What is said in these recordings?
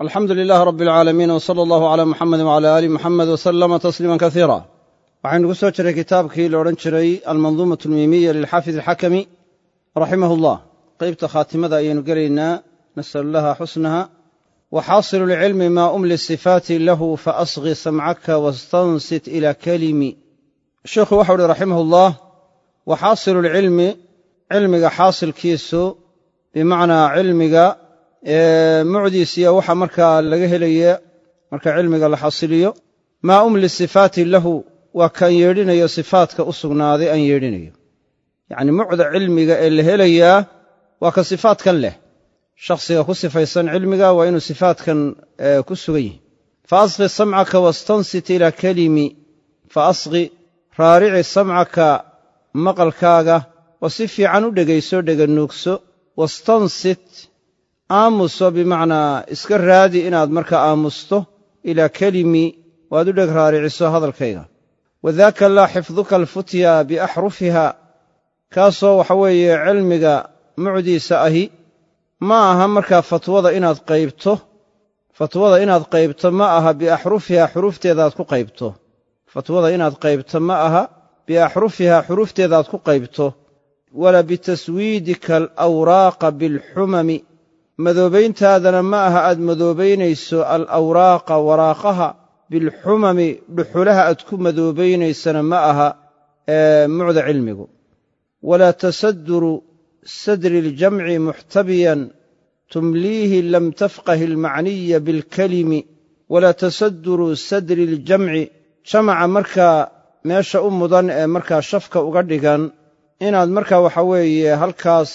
alxamdu lilaah rabi alcaalamiin wsala allahu calaa muxamedi wcala aali muxamed wasalama tasliiman kasiira waxaynu ku soo jiray kitaabkii la odhan jiray almanduumatu almiimiya lilxaafid alxakami raximah allah qeybta khaatimada ayaynu gelaynaa nasalu llaha xusnaha waxaasilu lcilmi maa umli sifaati lahu faasqi samcaka wastansit ila kalimi sheikhu waxau uhi raximah ullah waxaasilu lcilmi cilmiga xaasilkiisu bimacnaa cilmiga mucdiisiya waxa markaa laga helaya marka cilmiga la xasiliyo maa umli sifaati lahu waa kaan yeedhinayo sifaatka u sugnaaday aan yeedhinayo yacni mucda cilmiga ee la helayaa waa ka sifaatkan leh shakhsiga ku sifaysan cilmiga waa inuu sifaatkan ku sugan yihi faasqi samcaka wastansit ilaa kalimi faasqi raarici samcaka maqalkaaga oo si fiican u dhegayso dheganuugso wastansit aamuso bimacnaa iska raadi inaad markaa aamusto ilaa kelimi waad u dheg raariciso hadalkayga wadaaka laa xifduka alfutya biaxrufiha kaasoo waxa weeye cilmiga mucdiisa ahi ma aha markaa fatwada inaad qaybto ma aha biaxrufiha xuruufteedaaad ku qaybto fatwada inaad qaybto ma aha biaxrufiha xuruufteedaaad ku qaybto walaa bitaswiidika alawraaqa bilxumami madoobayntaadana ma aha aad madoobaynayso alawraaqa waraaqaha bilxumami dhuxulaha aad ku madoobaynaysana ma aha mucda cilmigu walaa tasaduru sadri اljamci muxtabiyan tumliihi lam tafqahi almacniya bilkalimi walaa tasaduru sadri اljamci jamaca markaa meesha u mudan ee markaa shafka uga dhigan inaad markaa waxa weeye halkaas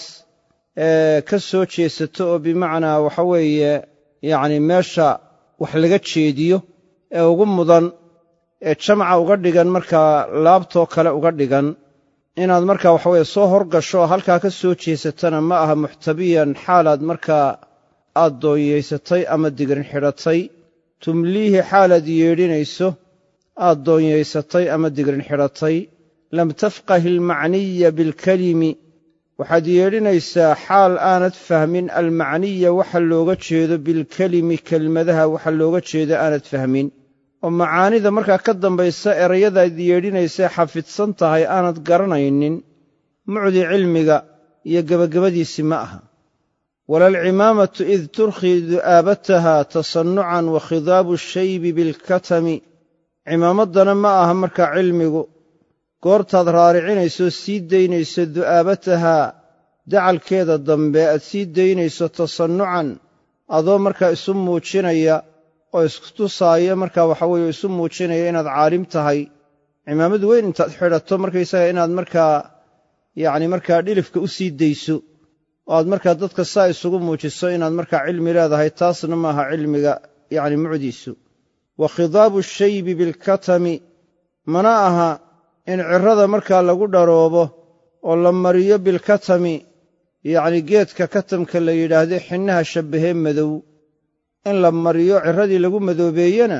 ka soo jeesato oo bimacnaa waxa weeye yacni meesha wax laga jeediyo ee ugu mudan ee jamca uga dhigan markaa laabtoo kale uga dhigan inaad markaa waxa weeye soo horgasho oo halkaa ka soo jeesatana ma aha muxtabiyan xaalaad markaa aad doonyaysatay ama digrin xidhatay tumliihi xaalaad yeedhinayso aad doonyaysatay ama digrin xidhatay lam tafqahi almacniya bilkalimi waxaad yeedhinaysaa xaal aanad fahmin almacniya waxa looga jeedo bilkelimi kelmadaha waxa looga jeedo aanad fahmin oo macaanida markaa ka dambaysa erayadaad yeedhinaysee xafidsan tahay aanad garanaynin mucdi cilmiga iyo gebagabadiisi ma aha walaalcimaamatu id turkhii du'aabataha tasannucan wa khidaabu shaybi bilkatami cimaamaddana ma aha markaa cilmigu goortaad raaricinayso sii daynayso du'aabatahaa dacalkeeda dambe aad sii daynayso tasannucan adoo markaa isu muujinaya oo isku tusaaya markaa waxa weeye isu muujinaya inaad caalim tahay cimaamad weyn intaad xidhato markaysaga inaad markaa yacni markaa dhilifka u sii dayso oo aad markaa dadka saa isugu muujiso inaad markaa cilmi leedahay taasna maaha cilmiga yacni mucdiisu wa khidaabu shaybi bilkatami mana aha in cirrada markaa lagu dharoobo oo la mariyo bilkatami yacni geedka katamka la yidhaahde xinnaha shabbahee madow in la mariyo cirradii lagu madoobeeyena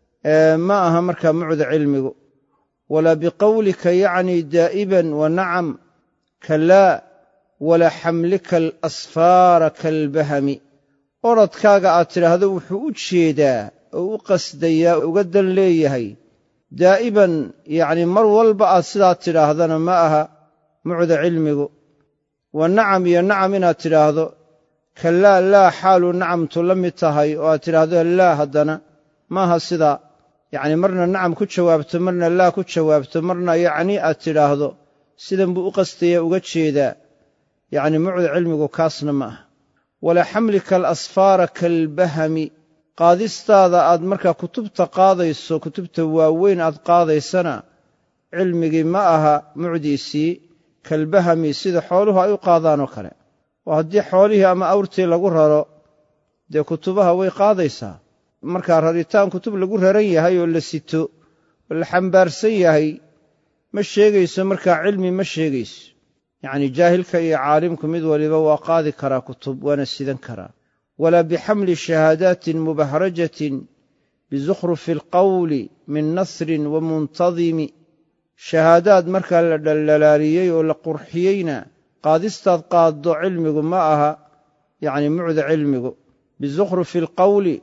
ma aha markaa mucda cilmigu walaa biqowlika yacni daa'iban wa nacam kalaa walaa xamlika alasfaara kaalbahami orodkaaga aad tidhaahdo wuxuu u jeedaa oo u qasdayaa uga dan leeyahay daa'iban yacni mar walba aad sidaa tidhaahdana ma aha mucda cilmigu wa nacam iyo nacam inaad tidhaahdo kalaa laa xaaluu nacamtu la mid tahay oo aad tidhaahdo laa haddana maaha sidaa yacni marna nacam ku jawaabto marna laa ku jawaabto marna yacni aad tidhaahdo sidan buu u qastaya uga jeedaa yacni mucda cilmigu kaasna ma aha walaa xamlika alasfaara kaalbahami qaadistaada aad markaa kutubta qaadayso kutubta waaweyn aad qaadaysana cilmigii ma aha mucdiisii kalbahami sida xooluhu ay u qaadaanoo kale oo haddii xoolihii ama awrtii lagu raro dee kutubaha way qaadaysaa markaa raritaan kutub lagu raran yahay oo la sito oo la xambaarsan yahay ma sheegayso markaa cilmi ma sheegayso yacni jaahilka iyo caalimku mid waliba waa qaadi karaa kutub waana sidan karaa walaa bixamli shahaadaatin mubahrajatin bizukhrufi alqawli min nasrin wa muntadimi shahaadaad markaa la dhaldhalaaliyey oo la qurxiyeyna qaadistaad qaaddo cilmigu ma aha yacni mucda cilmigu bizukhrufi alqawli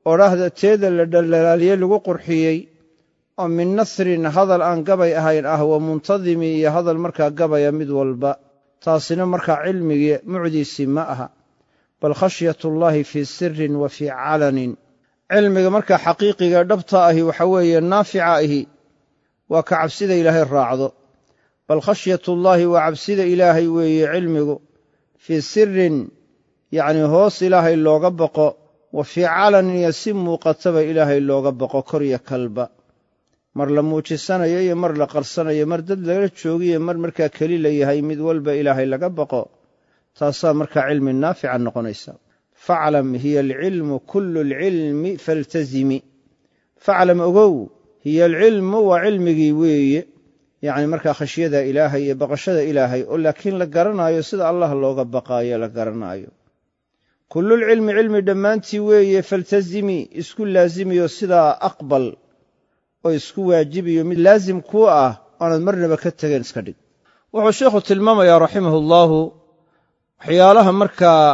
odhaahda teeda la dhaldhalaaliyey lagu qurxiyey oo min nasrin hadal aan gabay ahayn ah wa muntadimi iyo hadal markaa gabaya mid walba taasina markaa cilmigii mucdiisii ma aha bal khashyatullaahi fii sirin wa fii calanin cilmiga markaa xaqiiqiga dhabta ahi waxa weeye naafica ahi waa ka cabsida ilaahay raacdo bal khashyatullaahi waa cabsida ilaahay weeye cilmigu fii sirin yacnii hoos ilaahay looga baqo wa fii calanin iyo si muuqataba ilaahay looga baqo kor iyo kalba mar la muujisanayo iyo mar la qarsanayo mar dad lala joogiyo mar markaa keli la yahay mid walba ilaahay laga baqo taasaa markaa cilmi naafica noqonaysa faclam hiya alcilmu kullu alcilmi faltazimi faclam ogow hiya alcilmu waa cilmigii weeye yacni markaa khashyada ilaahay iyo baqashada ilaahay oo laakiin la garanaayo sida allah looga baqaayo la garanaayo kullulcilmi cilmi dhammaantii weeye faltazimi isku laazimiyo sidaa aqbal oo isku waajibiyo mid laazim kuu ah oonad marnaba ka tegeen iska dhig wuxuu sheikhu tilmaamayaa raximahullaahu waxyaalaha markaa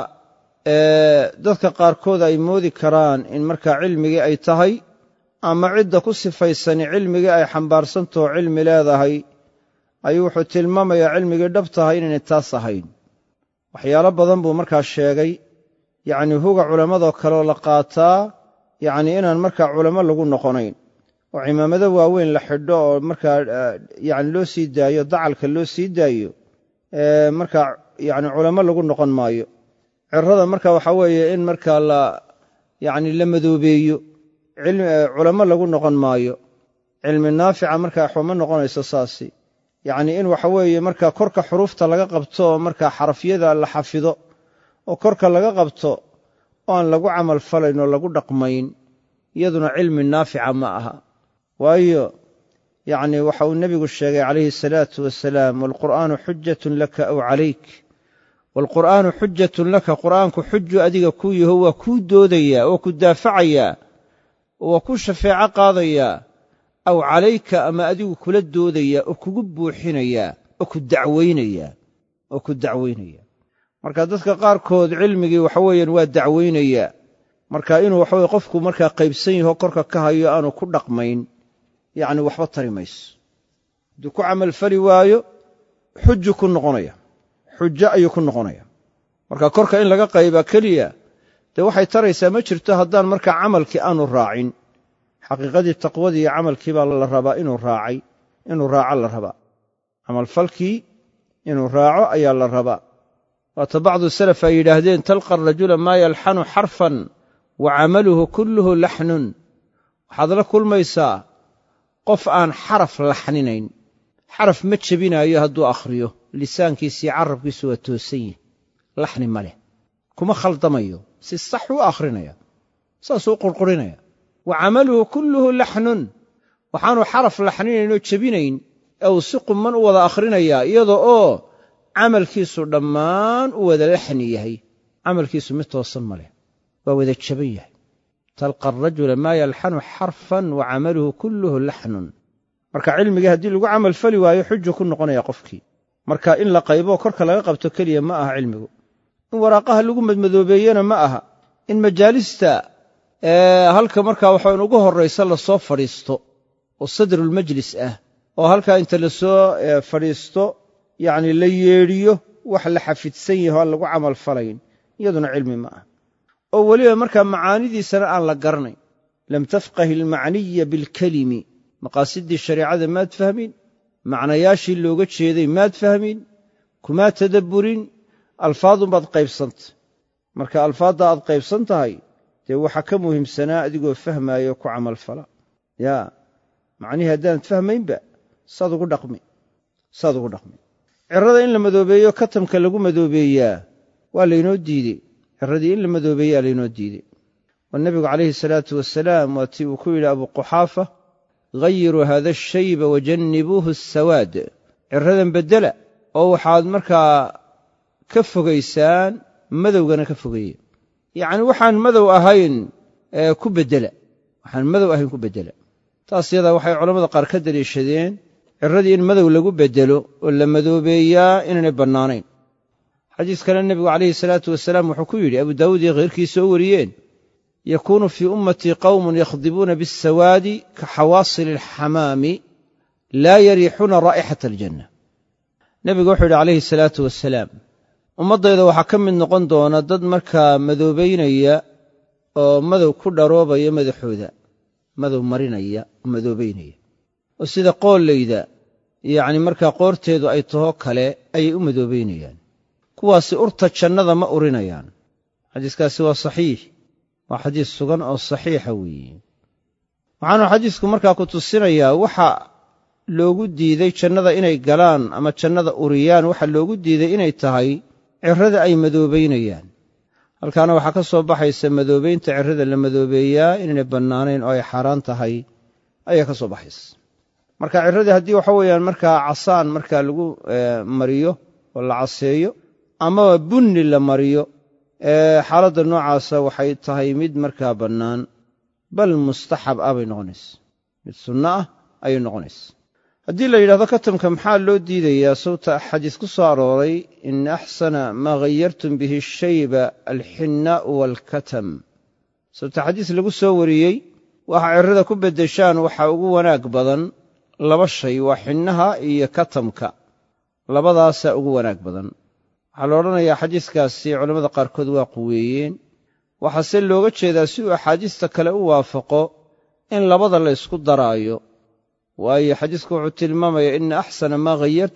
dadka qaarkood ay moodi karaan in markaa cilmigii ay tahay ama cidda ku sifaysani cilmigii ay xambaarsantaho cilmi leedahay ayuu wuxuu tilmaamayaa cilmigii dhab tahay inaynay taas ahayn waxyaalo badan buu markaa sheegay yacnii huga culammadoo kaleoo la qaataa yacnii inaan markaa culamo lagu noqonayn oo cimaamado waaweyn la xidho oo markaa yacni loo sii daayo dacalka loo sii daayo markaa yacni culamo lagu noqon maayo cirada marka waxaa weeye in markaa yacni la madoobeeyo culamo lagu noqon maayo cilmi naafica markaa xuma noqonayso saasi yacnii in waxa weeye markaa korka xuruufta laga qabto oo markaa xarafyada la xafido oo korka laga qabto oo aan lagu camal falayn oo lagu dhaqmayn iyaduna cilmi naafica ma aha waayo yacnii waxa uu nebigu sheegay calayhi asalaatu wasalaam waalqur'aanu xujatun laka aw calayk waalqur'aanu xujatun laka qur'aanku xuju adiga kuu yaho waa kuu doodayaa oo ku daafacayaa oo waa ku shafeeco qaadayaa aw calayka ama adigu kula doodayaa oo kugu buuxinayaa oo ku dacwaynaya marka dadka qaarkood cilmigii waxa weeyaan waa dacwaynayaa marka inuu waxaweye qofku markaa qaybsan yaho korka ka hayo aanu ku dhaqmayn yacni waxba tari mayso hadduu ku camalfali waayo xujo ayuu ku noqonaya marka korka in laga qaybaa keliya dee waxay taraysaa ma jirto haddaan markaa camalkii aanu raacin xaqiiqadii taqwadii iyo camalkii baa la rabaa inuu raaco la rabaa camalfalkii inuu raaco ayaa la rabaa waata bacdu salaf ay yidhaahdeen talqa arajula maa yalxanu xarfan wa camaluhu kulluhu laxnun waxaad la kulmaysaa qof aan xaraf laxninayn xaraf ma jebinaayo hadduu akhriyo lisaankiisiiyo carabkiisu waa toosan yihi laxni ma leh kuma khaldamayo si sax u akhrinaya saasuu u qurqurinaya wa camaluhu kulluhu laxnun waxaanu xaraf laxninayn oo jebinayn ee uu si qumman u wada akhrinayaa iyadoo oo camalkiisu dhammaan u wada laxni yahay camalkiisu mid toosan ma leh waa wada jaban yahay talqa arajula maa yalxanu xarfan wa camaluhu kulluhu laxnun marka cilmigii haddii lagu camal fali waayo xuju ku noqonaya qofkii marka in la qaybo korka laga qabto keliya ma aha cilmigu in waraaqaha lagu madmadoobeeyena ma aha in majaalista halka markaa waxaan ugu horraysa lasoo fadhiisto oo sadrulmajlis ah oo halkaa inta lasoo fadhiisto yacni la yeedhiyo wax la xafidsan yaho aan lagu camal falayn iyaduna cilmi ma aha oo weliba markaa macaanidiisana aan la garanayn lam tafqahi almacniya bilkelimi maqaasidii shareicada maad fahmin macnayaashii looga jeeday maad fahmin kumaa tadabburin alfaadunbaad qaybsantay marka alfaadda aad qaybsan tahay dee waxaa ka muhiimsanaa adigoo fahmaaya ku camalfala yaa macnihii haddaanad fahmaynba saad ugu dhaqmi cirada in la madoobeeyo katamka lagu madoobeeyaa waa laynoo diidey ciradii in la madoobeeyaa laynoo diidey oo nebigu calayhi salaatu wasalaam waa tii uu ku yidhi abuquxaafa hayiruu haada ashayba wajannibuuhu asawaad ciradan beddela oo waxaad markaa ka fogaysaan madowgana ka fogeeya yacni waxaan madow ahayn ku beddela taas yadaa waxay culammada qaar ka daliishadeen ciradii in madow lagu beddelo oo la madoobeeyaa inaynay bannaanayn xadiis kale nebigu calayhi salaatu wasalaam wuxuu ku yidhi abu daawuud iyo khayrkiisa oo wariyeen yakuunu fii ummatii qawmun yakhdibuuna biاsawaadi ka xawaasili alxamaami laa yariixuuna raa'ixata aljanna. nebigu wuxuu yidhi calayhi salaatu wasalaam, ummaddayda waxaa ka mid noqon doona dad markaa madoobaynaya oo madow ku dharoobaya madaxooda, madow marinaya oo madoobaynaya, oo sida qoollayda yacni markaa qoorteedu ay taho kale ayay u madoobaynayaan. kuwaasi urta jannada ma urinayaan. xadiiskaasi waa saxiix, waa xadiis sugan oo saxiixa weeye. waxaanu xadiisku markaa ku tusinayaa waxa loogu diiday jannada inay galaan ama jannada uriyaan, waxa loogu diiday inay tahay cirrada ay madoobaynayaan. halkaana waxaa ka soo baxaysa madoobaynta cirrada la madoobeeyaa inaynay bannaanayn oo ay xaaraan tahay ayaa ka soo baxaysa. marka cirradii haddii waxa weeyaan markaa casaan markaa lagu mariyo oo la caseeyo amaba bunni la mariyo, xaaladda noocaasa waxay tahay mid markaa bannaan, bal mustaxab ah bay noqonaysa, mid sunno ah ayay noqonaysa. haddii la yidhahdo katamka maxaa loo diidayaa, sawta xadiis ku soo arooray in axsana maa ghayartum bihi shayba alxinnaa'u waalkatam. sawta xadiis lagu soo wariyey waxa cirrada ku beddeshaan waxa ugu wanaag badan laba shay, waa xinnaha iyo katamka, labadaasaa ugu wanaag badan. waxaa la odhanayaa xadiiskaasi culammada qaarkood waa quweeyeen, waxaase looga jeedaa si uu axaadiista kale u waafaqo in labada la ysku daraayo, waayo xadiisku wuxuu tilmaamayaa ina axsana maa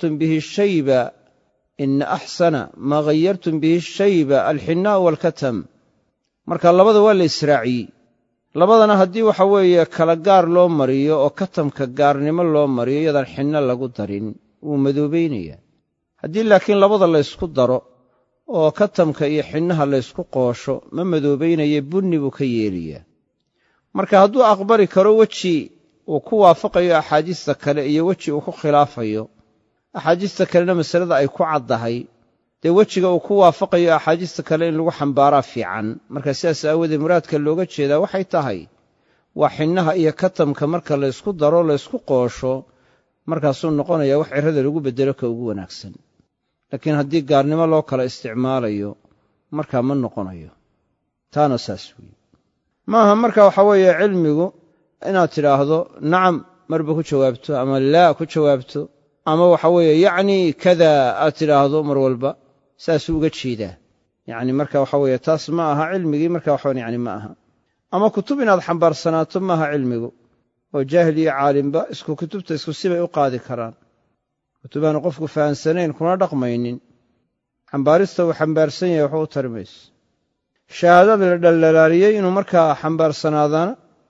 ghayartum bihi shayba alxinnaa'u waalkatam. marka labada waa la israaciyey. labadana haddii waxa weeye kala gaar loo mariyo oo katamka gaarnimo loo mariyo iyadaan xinno lagu darin wuu madoobaynayaa. haddii laakiin labada la ysku daro oo katamka iyo xinnaha la ysku qoosho ma madoobaynaye bunni buu ka yeelayaa. marka hadduu aqbali karo weji uu ku waafaqayo axaadiista kale iyo weji uu ku khilaafayo, axaadiista kalena masalada ay ku caddahay, dee wejiga uu ku waafaqayo axaadiista kale in lagu xambaaraa fiican. marka sidaas aawoodee muraadka looga jeedaa waxay tahay waa xinnaha iyo katamka marka la ysku daro la ysku qoosho, markaasuu noqonayaa wax cirrada lagu beddelo ka ugu wanaagsan. laakiin haddii gaarnimo loo kala isticmaalayo markaa ma noqonayo. taana saas weeye maaha. marka waxaa weeye cilmigu inaad tidhaahdo nacam marba ku jawaabto ama laa ku jawaabto, ama waxa weeye yacni kada aad tidhaahdo mar walba, saasuu uga jeedaa. yacni marka waxa weeye taas ma aha cilmigii, marka waxawan yani ma aha. ama kutub inaad xambaarsanaato maaha cilmigu, oo jaahil iyo caalimba isku kutubta isku sibay u qaadi karaan. kutubaanu qofku fahansanayn kuna dhaqmaynin, xambaarista uu xambaarsan yahay waxba u tari mayso. shahaadada la dhaldhalaaliyey inuu markaa xambaarsanaadana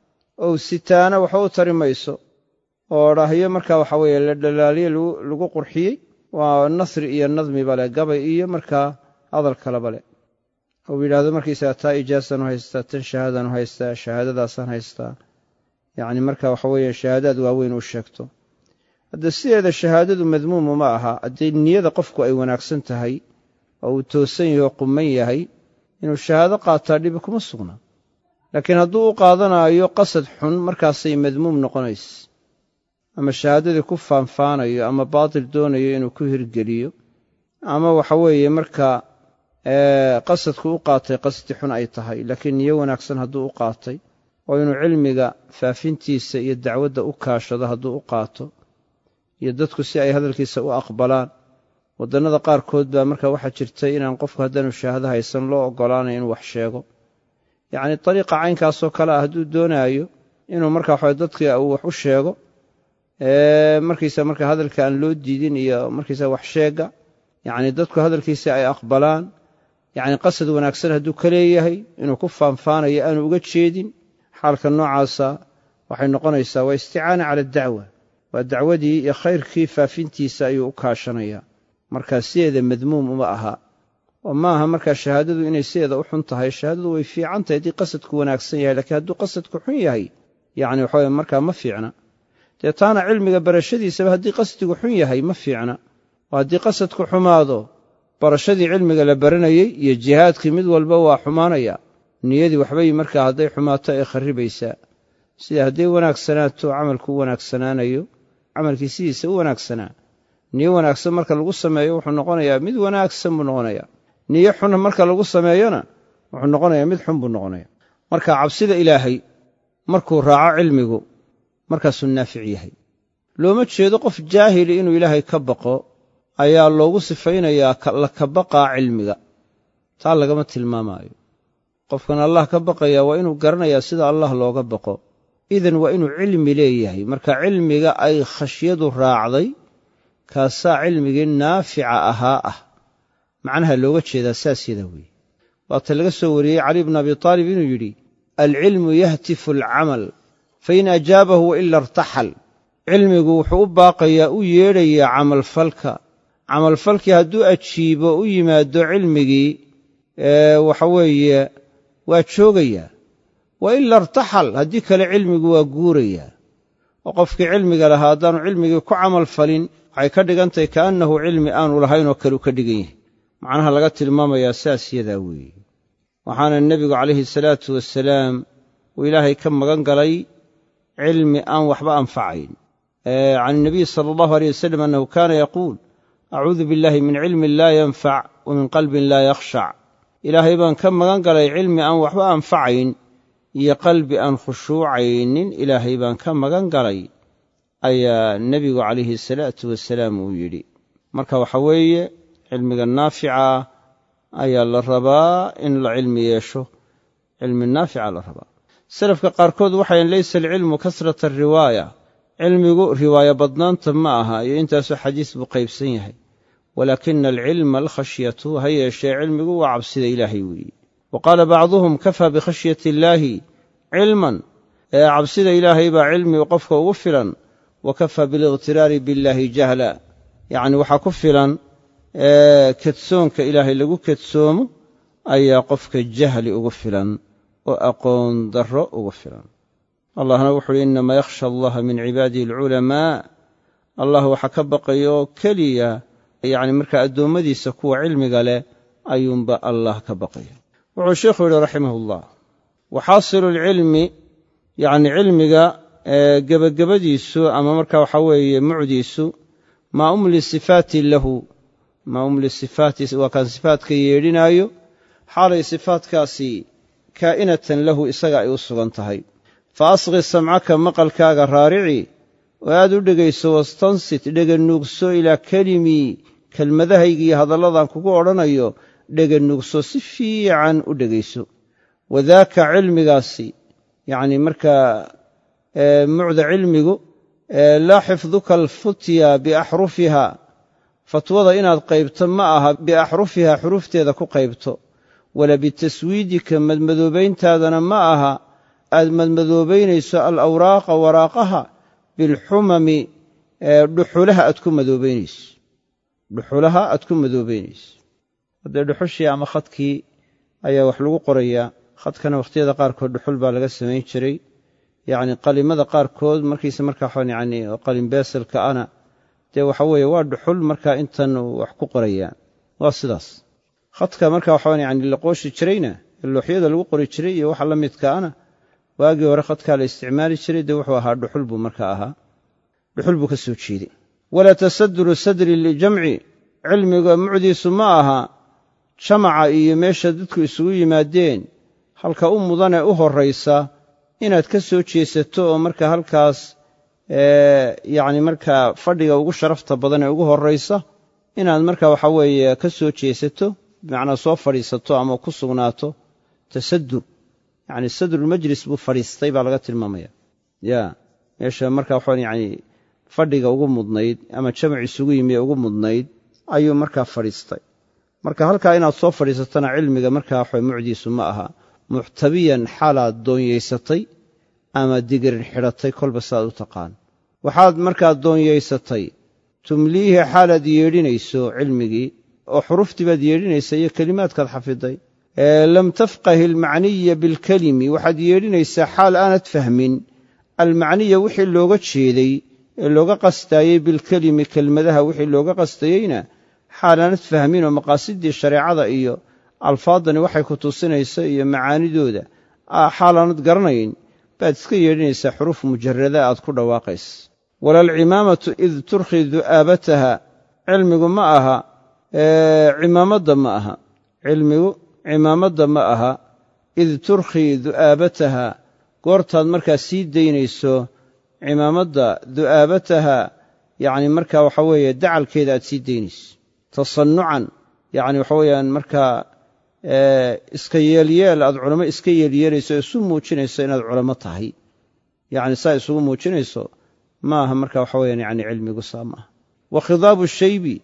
ou sitaana waxba u tari mayso, oo dhahyo markaa waxa weeye la dhalaaliye lagu qurxiyey waa nasri iyo nadmiba leh, gabay iyo markaa hadal kaleba leh. ou yidhaahdo markaysaga taa ijaasaan u haystaa, tan shahaadaan u haystaa, shahaadadaasaan haystaa, yacni marka waxa weeye shahaadaad waaweyn uu sheegto. hadda sideeda shahaadadu madmuumu ma aha. haddii niyada qofku ay wanaagsan tahay oo uu toosan yahay oo qumman yahay, inuu shahaado qaataa dhibi kuma sugna. laakiin hadduu u qaadanaayo qasad xun, markaasay madmuum noqonaysa. ama shahaadadii ku faanfaanayo ama baatil doonayo inuu ku hirgeliyo, ama waxa weeye markaa qasadku u qaatay qasdi xun ay tahay. laakiin niyo wanaagsan hadduu u qaatay oo inuu cilmiga faafintiisa iyo dacwadda u kaashado hadduu u qaato, iyo dadku si ay hadalkiisa u aqbalaan. waddannada qaarkood baa markaa waxaa jirtay inaan qofku haddaanu shahaado haysan loo oggolaanay inuu wax sheego. yacni dariiqa caynkaasoo kale ah hadduu doonaayo inuu markaa waxa dadka uu wax u sheego, markiisa marka hadalka aan loo diidin iyo markiisa wax sheega, yacni dadku hadalkiisa ay aqbalaan, yacni qasad wanaagsan hadduu ka leeyahay inuu ku faanfaanayo aanu uga jeedin, xaalka noocaasa waxay noqonaysaa waa isticaana cala adacwa, waa dacwadii iyo khayrkii faafintiisa ayuu u kaashanayaa. markaa sideeda madmuum uma aha, oo ma aha markaa shahaadadu inay sideeda u xun tahay. shahaadadu way fiican tahay haddii qasadku wanaagsan yahay, laakiin hadduu qasadku xun yahay yacni waxaweye markaa ma fiicna. dee taana cilmiga barashadiisaba haddii qasdigu xun yahay ma fiicna, oo haddii qasadku xumaado barashadii cilmiga la baranayey iyo jihaadkii mid walba waa xumaanaya. niyadii waxbay markaa hadday xumaato ay kharribaysaa. sida hadday wanaagsanaato camalku u wanaagsanaanayo, camalkii sidiisa u wanaagsanaa. niyo wanaagsan marka lagu sameeyo wuxuu noqonayaa mid wanaagsan buu noqonayaa. niyo xun marka lagu sameeyona wuxuu noqonayaa mid xun buu noqonayaa. marka cabsida ilaahay markuu raaco cilmigu markaasuu naafic yahay. looma jeedo qof jaahili inuu ilaahay ka baqo ayaa loogu sifaynayaa la ka baqaa cilmiga, taa lagama tilmaamaayo. qofkan allah ka baqaya waa inuu garanayaa sida allah looga baqo, idan waa inuu cilmi leeyahay. marka cilmiga ay khashyadu raacday kaasaa cilmigii naafica ahaa ah, macnaha looga jeedaa saas yada weeye. waata laga soo wariyey cali bn abi taalib inuu yidhi alcilmu yahtifu alcamal fain ajaabahu waila irtaxal. cilmigu wuxuu u baaqayaa, u yeedhayaa camalfalka, camalfalkii hadduu ajiibo u yimaado cilmigii waxa weeye waa joogayaa, waila irtaxal, haddii kale cilmigu waa guurayaa. oo qofkii cilmiga lahaa haddaanu cilmigii ku camal falin waxay ka dhigantahay kaannahu cilmi aanu lahayn oo kale u ka dhigan yahay. macnaha laga tilmaamayaa saas yadaa weeye. waxaana nebigu calayhi salaatu wasalaam uu ilaahay ka magan galay cilmi aan waxba anfacayn. can الnabiy salى اllahu alيyh wasalam annahu kaana yaquul acuudu biاllahi min cilmin laa yanfac wa min qalbin laa yakhshac. ilaahay baan ka magan galay cilmi aan waxba anfacayn iyo qalbi aan khushuucaynin, ilaahay baan ka magan galay ayaa nebigu calayhi salaatu wasalaam uu yidhi. marka waxa weeye cilmiga naafica ayaa la rabaa in la cilmi yeesho, cilmi naafica la rabaa. salafka qaarkood waxayn laysa alcilmu kasrata ariwaaya, cilmigu riwaayo badnaanta ma aha iyo intaasoo xadiis buu qaybsan yahay, walaakina alcilma alkhashyatu, ha yeeshee cilmigu waa cabsida ilaahay weeye. wa qaala bacduhum kafaa bikhashyati illaahi cilman, cabsida ilaahay baa cilmigu qofka ugu filan, wa kafaa biliqhtiraari billaahi jahla, yacni waxaa ku filan kadsoonka ilaahay lagu kadsoomo ayaa qofka jahli ugu filan oo aqoon darro ugu filan. allahna wuxu uhi innamaa yakhsha allaha min cibaadihi alculamaa, allah waxa ka baqayo keliya yacni markaa addoommadiisa kuwa cilmiga leh ayuunba allah ka baqaya. wuxuu sheikhu yidhi raximahullah waxaasilu alcilmi, yacni cilmiga gebagabadiisu ama marka waxa weeye mucdiisu maa umli sifaati lahu, maa umli sifaati waa kaan sifaatka yeedhinaayo xaalay sifaatkaasi kaa'inatan lahu isaga ay u sugan tahay. fa asqi samcaka, maqalkaaga raarici oo aad u dhegayso, wastansit, dheganuugso ilaa kelimii, kelmadahayga iyo hadalladan kugu odhanayo dheganuugso, si fiican u dhegayso. wadaaka cilmigaasi, yacni markaa mucda cilmigu laa xifduka alfutya biaxrufiha, fatwada inaad qaybto ma aha biaxrufiha xurufteeda ku qaybto, wala bitaswiidika madmadoobayntaadana ma aha aad madmadoobaynayso alawraaqa waraaqaha bilxumami, dhuxulaha aad ku madoobaynayso, dhuxulaha aad ku madoobaynayso. haddee dhuxushii ama khadkii ayaa wax lagu qorayaa, khadkana wakhtiyada qaarkood dhuxul baa laga samayn jiray, yacni qalimada qaarkood markiisa markaa yani qalin beeselka ana dee waxa weeye waa dhuxul markaa intan wax ku qorayaan, waa sidaas. khadka markaa waxaa yani la qooshi jirayna, looxyada lagu qori jiray iyo waxa la midka ana, waagii hore khadkaa la isticmaali jiray, dee wuxuu ahaa dhuxul buu markaa ahaa, dhuxul buu ka soo jeeday. walaa tasaduru sadri lijamci, cilmiga mucdiisu ma aha jamaca iyo meesha dadku isugu yimaadeen halka u mudanee u horraysa inaad ka soo jeesato oo marka halkaas yacni markaa fadhiga ugu sharafta badan ee ugu horraysa inaad marka waxa weeye ka soo jeesato, bimacnaa soo fadhiisato ama ku sugnaato. tasadur yacni sadrulmajlis buu fadhiistay baa laga tilmaamaya, ya meesha marka waxaan yacni fadhiga ugu mudnayd ama jamac isugu yimi ee ugu mudnayd ayuu markaa fadhiistay. marka halkaa inaad soo fadhiisatona cilmiga markaa waxa mucdiisu ma aha. muxtabiyan xaalaad doonyaysatay ama digirin xidhatay, kolba sidaad u taqaan. waxaad markaa doonyaysatay tumliihi xaalaad yeedhinayso cilmigii, oo xuruftii baad yeedhinaysa iyo kelimaadkaad xafiday. lam tafqahi almacniya bilkelimi, waxaad yeedhinaysaa xaal aanad fahmin almacniya wixii looga jeeday ee looga qastaayey bilkelimi, kelmadaha wixii looga qastayeyna xaal aanad fahmin oo maqaasidii shareecada iyo alfaadani waxay ku tusinaysa iyo macaanidooda xaal aanad garanayn baad iska yeedhinaysaa xuruf mujarada aad ku dhawaaqaysa. walaalcimaamatu id turkhi du'aabataha, cilmigu ma aha cimaamadda ma aha, cilmigu cimaamadda ma aha id turkhii du'aabataha goortaad markaa sii daynayso cimaamadda du'aabataha yacni markaa waxa weeye dacalkeeda aad sii daynayso tasannucan yacni waxa weeyaan markaa iska yeelyeel aad culamo iska yeelyeelayso isu muujinayso inaad culamo tahay yacni saa isugu muujinayso ma aha marka waxa weyaan yani cilmigu saa maaha wa khidaabu shaybi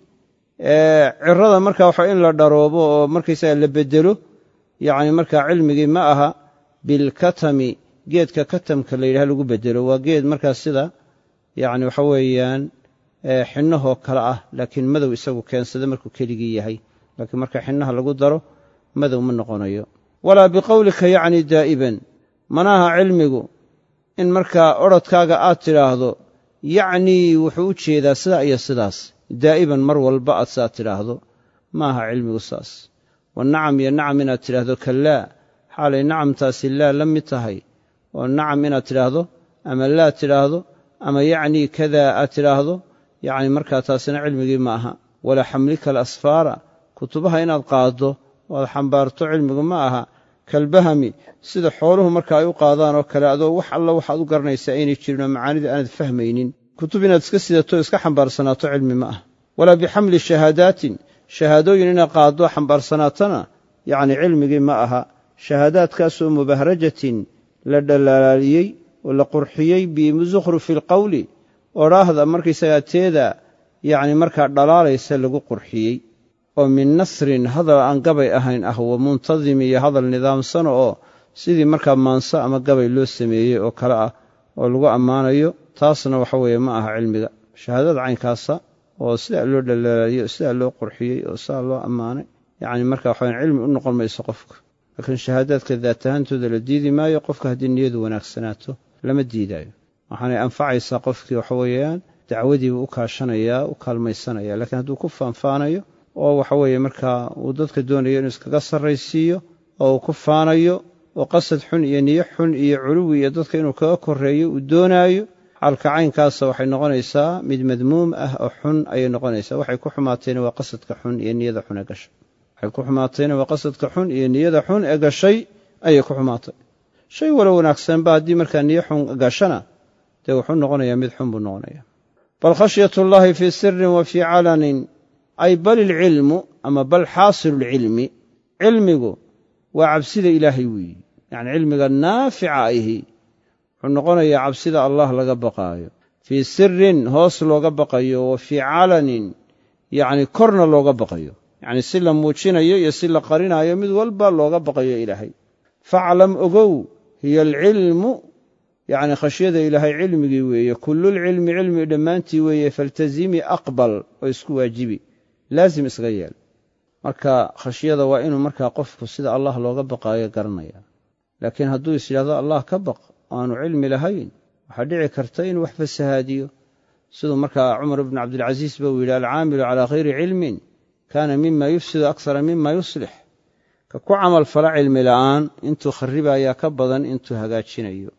cirada marka waxa in la dharoobo oo markaysaga la bedelo yacni markaa cilmigii ma aha bilkatami geedka katamka la yidhaha lagu bedelo waa geed markaa sida yacni waxa weeyaan xinnahoo kale ah laakiin madow isagu keensada markuu keligii yahay laakiin marka xinnaha lagu daro madow ma noqonayo walaa biqowlika yacni daa'iban manaha cilmigu in markaa odrodkaaga aad tidhaahdo yacnii wuxuu u jeedaa sidaa iyo sidaas daa'iban mar walba aad sidaa tidhaahdo ma aha cilmigu saas wanacam iyo nacam inaad tidhaahdo kallaa xaalay nacamtaasi laa la mid tahay oo nacam inaad tidhaahdo ama laa tidhaahdo ama yacnii kadaa aad tidhaahdo yacni markaa taasina cilmigii ma aha walaa xamlika alasfaara kutubaha inaad qaaddo oo aad xambaarto cilmigu ma aha kalbahami sida xooluhu marka ay u qaadaan oo kale adoo wax alla waxaad u garanaysaa aynay jirin oo macaanida aanad fahmaynin kutub inaad iska sidato iska xambaarsanaato cilmi ma ah walaa bixamli shahaadaatin shahaadooyin inaad qaaddo xambaarsanaatana yacni cilmigii ma aha shahaadaadkaasoo mubahrajatin la dhalaaliyey oo la qurxiyey bimusukhrufi lqowli odhaahda markaysagaa teeda yacni markaa dhalaalaysa lagu qurxiyey oo min nasrin hadal aan gabay ahayn ah wa muntadimi iyo hadal nidaamsano oo sidii markaa maanso ama gabay loo sameeyey oo kale ah oo lagu ammaanayo taasna waxa weeye ma aha cilmiga shahaadada caynkaasa oo sidaa loo dhalaaliyey oo sidaa loo qurxiyey oo sidaa loo ammaanay yacni marka waxaweyan cilmi u noqon mayso qofka laakiin shahaadaadka daat ahaantooda la diidi maayo qofka haddii niyadu wanaagsanaato lama diidaayo waxaanay anfacaysaa qofkii waxa weeyaan dacwadiibu u kaashanayaa u kaalmaysanaya laakiin hadduu ku faanfaanayo oo waxa weeye markaa uu dadka doonayo inuu iskaga sarraysiiyo oo uu ku faanayo oo qasad xun iyo niyo xun iyo culuwi iyo dadka inuu kaga korreeyo uu doonaayo xaalka caynkaasa waxay noqonaysaa mid madmuum ah oo xun ayay noqonaysaa waxay ku xumaatayna waa qasadka xun iyo niyada xun ee gashay waxay ku xumaatayna waa qasadka xun iyo niyada xun ee gashay ayay ku xumaatay shay walo wanaagsanba haddii markaa niyo xun gashana dee wuxuu noqonayaa mid xun buu noqonayaa bal khashyatullaahi fii sirin wa fii calanin ay bal ilcilmu ama bal xaasilulcilmi cilmigu waa cabsida ilaahay weeyi yacni cilmiga naafica ahi wuxuu noqonayaa cabsida allah laga baqaayo fii sirin hoos looga baqayo wa fii calanin yacni korna looga baqayo yacni si la muujinayo iyo si la qarinayo mid walba looga baqayo ilaahay faclam ogow hiya alcilmu yacni khashyada ilaahay cilmigii weeye kullulcilmi cilmi dhammaantii weeye faltazimi aqbal oo isku waajibi laazim isaga yeel marka khashyada waa inuu markaa qofku sida allah looga baqaayo garanaya laakiin hadduu is yidhahdo allah ka baq aanu cilmi lahayn waxaa dhici karta inuu wax fasahaadiyo siduu markaa cumar ibnu cabdilcasiis ba uu yidhi alcaamilu calaa khayri cilmin kaana mima yufsidu aksara mima yuslix ka ku camal fala cilmi la'aan intuu kharibayaa ka badan intuu hagaajinayo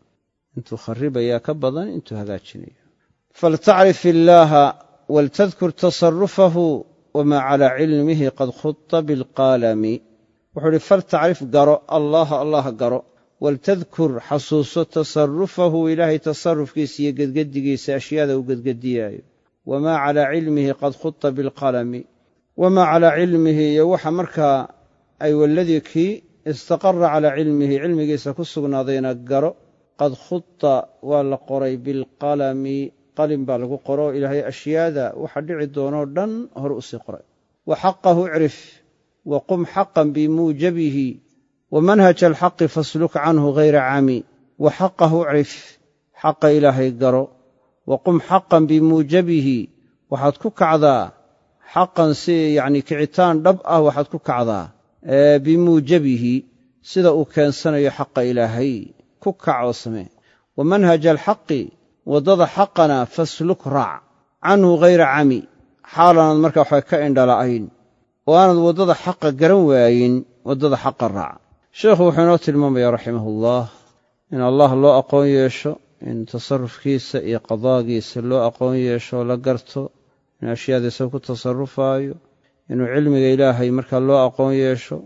faltacrif illaaha waltadkur tasarufahu wamaa calaa cilmihi qad khuta bilqaalami wuxuu idhi faltacrif garo allah garo waltadkur xasuuso tasarufahu ilaahay tasarufkiisa iyo gedgedigiisa ashyaada uu gedgediyaayo wamaa calaa cilmihi qad khuta bilqalami wamaa calaa cilmihi iyo waxa markaa ay waladii kii istaqara calaa cilmihi cilmigiisa ku sugnaadayna garo qad khuta waa la qoray bilqalami qalin baa lagu qoro ilaahay ashyaada waxa dhici doonoo dhan hore u sii qoray wa xaqahu icrif wa qum xaqan bimuujabihi wa manhaja alxaqi fasluk canhu hayra cami wa xaqahu icrif xaqa ilaahay garo wa qum xaqan bimuujabihi waxaad ku kacdaa xaqan si yacni kicitaan dhab ah waxaad ku kacdaa bimuujabihi sida uu keensanayo xaqa ilaahay ku kac oo samee wa manhaja alxaqi waddada xaqana fasluk raac canhu hayra cami xaalaanaad marka waxa ka indhala'ayn oo aanad waddada xaqa garan waayin waddada xaqa raac sheekhu wuxuu inoo tilmaamaya raximahullah in allah loo aqoon yeesho in tasarufkiisa iyo qadaagiisa loo aqoon yeesho la garto in ashyaada isaga ku tasarufaayo inuu cilmiga ilaahay markaa loo aqoon yeesho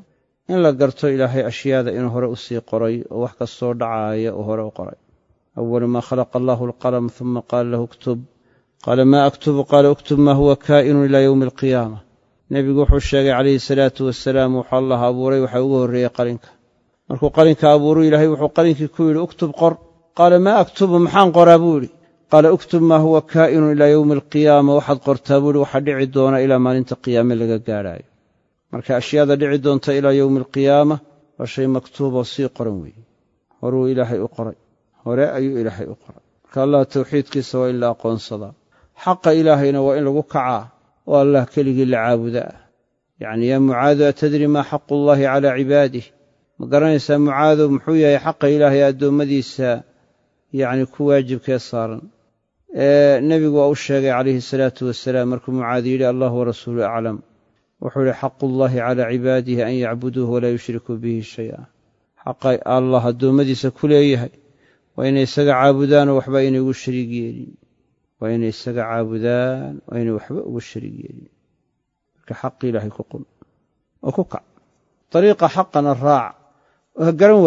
in la garto ilaahay ashyaada inuu hore u sii qoray oo wax kastoo dhacaaya uu hore u qoray. awalu maa khalaqa allaahu alqalam uma qaala lahu uktub qaala maa aktubu qaala uktub maa huwa kaa'inun ilaa yowmi alqiyaama. nebigu wuxuu sheegay calayhi salaatu wasalaam wuxuu allah abuuray waxaa ugu horreeyey qalinka. markuu qalinka abuuru ilaahay wuxuu qalinkii ku yidhi uktub qor. qaala maa aktubu maxaan qoraa buu yidhi. qaala uktub maa huwa kaa'inun ilaa yowmi alqiyaama, waxaad qortaa buu yidhi waxa dhici doona ilaa maalinta qiyaame laga gaadhaayo. marka ashyaada dhici doonta ilaa yowmi alqiyaama waa shay maktuuboo sii qoran weeye. horuu ilaahay u qoray, hore ayuu ilaahay u qoray. marka allah tawxiidkiisa waa in la aqoonsadaa, xaqa ilaahayna waa in lagu kacaa oo allah keligii la caabudaa. yacni yaa mucaadu atadri maa xaqu llaahi calaa cibaadih, ma garanaysaa mucaadow muxuu yahay xaqa ilaahay addoommadiisa yacni ku waajibkee saaran. nebigu waa u sheegay calayhi salaatu wasalaam markuu mucaad yidhi allah warasuulu aclam, wuxuu yidhi xaqu llaahi calaa cibaadihi an yacbuduuhu walaa yushrikuu bihi shay-a. xaqa allah addoommadiisa ku leeyahay waa inay isaga caabudaanoo waxba aynay ugu shariig yeelin. waa inay isaga caabudaan waa inay waxba ugu shariig yeelin. marka xaqi ilaahay ku qul oo ku kac, dariiqa xaqana raac oo ha garan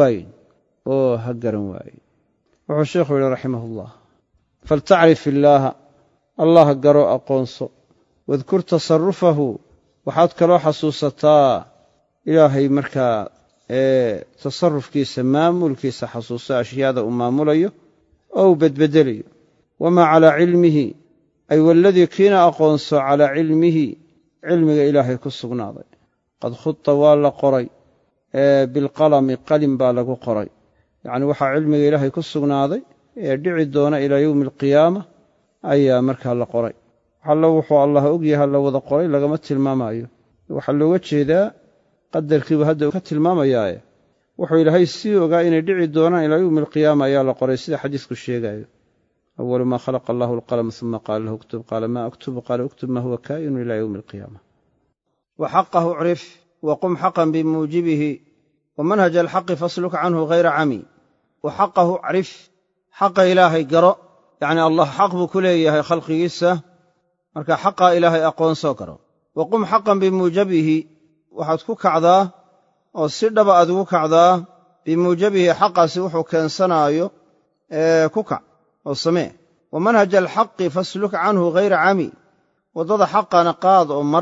waayin. wuxuu sheekhu yidhi raximahullah faltacrif illaaha, allah garo aqoonso, wadkur tasarufahu, waxaad kaloo xasuusataa ilaahay markaa tasarufkiisa maamulkiisa xasuuso, ashyaada uu maamulayo oo uu bedbedelayo. wamaa calaa cilmihi, ay waladii kiina aqoonso calaa cilmihi, cilmiga ilaahay ku sugnaaday. qad khuta waa la qoray bilqalami, qalin baa lagu qoray. yacni waxaa cilmiga ilaahay ku sugnaaday ee dhici doona ilaa yowmi alqiyaama ayaa markaa la qoray. waxallo wuxuu allah ogyaha la wada qoray lagama tilmaamaayo. waxaa looga jeedaa qadarkiibu hadda ka tilmaamayaaye wuxuu ilaahay sii ogaa inay dhici doonaan ilaa yowmi alqiyaama ayaa la qoray, sida xadiisku sheegaayo. awalu maa khalaqa allahu alqalam uma qaala lahu uktub qaala maa aktubu qaala uktub maa huwa kaa'inun ilaa yowmi alqiyaama. wa xaqahu crif waqum xaqan bimuujibihi wamanhaj alxaqi fasluk canhu hayra cami. wa xaqahu crif, xaqa ilaahay garo. yacni allah xaq buu ku leeyahay khalqigiisa, marka xaqaa ilaahay aqoonsoo garo. waqum xaqan bimuujabihi, waxaad ku kacdaa oo si dhaba aad ugu kacdaa bimuujabihi, xaqaasi wuxuu keensanaayo ku kac oo samee. wamanhaj alxaqi fasluk canhu hayra cami, waddada xaqana qaad oo mar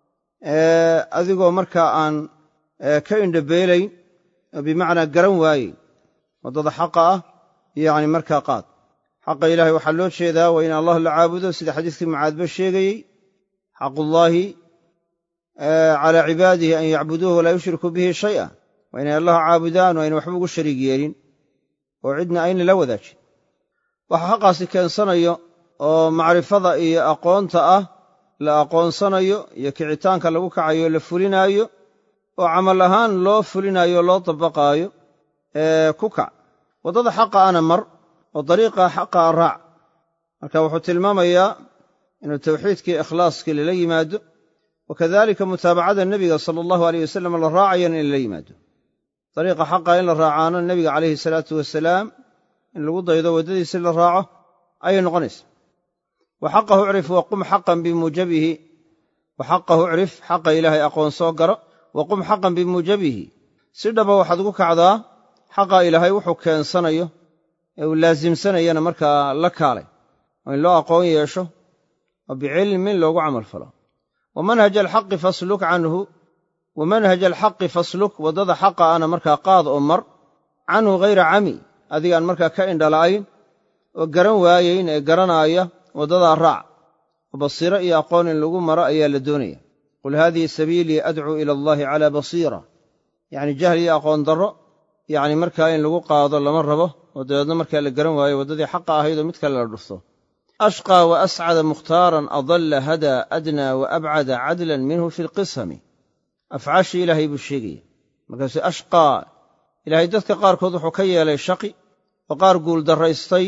adigoo markaa aan ka indhabeelayn oo bimacnaa garan waaye. waddada xaqa ah yacni markaa qaad. xaqa ilaahay waxaa loo jeedaa waa in allah la caabudo, sida xadiiskii mucaadba sheegayey. xaqullaahi calaa cibaadihi an yacbuduuhu walaa yushrikuu bihi shay'a, waa inay allaha caabudaan oo ayna waxba ugu shariig yeelin oo cidna ayna la wadaajin. waxa xaqaasi keensanayo oo macrifada iyo aqoonta ah, la aqoonsanayo iyo kicitaanka lagu kacayo la fulinaayo oo camal ahaan loo fulinaayo o loo dabaqaayo ku kac. waddada xaqa ana mar oo dariiqa xaqa a raac. marka wuxuu tilmaamayaa inuu tawxiidkii ikhlaaskii lala yimaado, wa kadalika mutaabacada nebiga sala allahu aleyh wasalam la raacayana in lala yimaado. dariiqa xaqa in la raacaano nebiga calayhi salaatu wasalaam in lagu daydo waddadiisi la raaco ayay noqonaysaa. wa xaqahu crif waqum xaqan bimuujabihi, wa xaqahu crif, xaqa ilaahay aqoonsoo garo. waqum xaqan bimuujabihi, si dhaba waxaad ugu kacdaa xaqa ilaahay wuxuu keensanayo ee uu laasimsanayana markaa la kaalay, oo in loo aqoon yeesho oo bicilmin loogu camal falo. wamanhaj alxaqi fasluk canhu, wamanhaj alxaqi fasluk, waddada xaqa ana markaa qaad oo mar. canhu hayra cami, adigaan markaa ka indhala'ayn oo garan waayayn ee garanaaya waddadaa raac. oo basiiro iyo aqoon in lagu maro ayaa la doonaya. qul haadihi sabiilii adcuu ila allahi calaa basiira, yacni jahli iyo aqoon darro yacni markaa in lagu qaado lama rabo, oo dabeedna markaa la garan waayo waddadii xaqa ahaydoo mid kale la dhufto. ashqaa wa ascada mukhtaaran adalla hadaa adnaa wa abcada cadlan minhu fi lqisami. afcaashii ilaahay buu sheegaya. markaasuu ashqaa, ilaahay dadka qaarkood wuxuu ka yeelay shaqi oo qaar guuldarraystay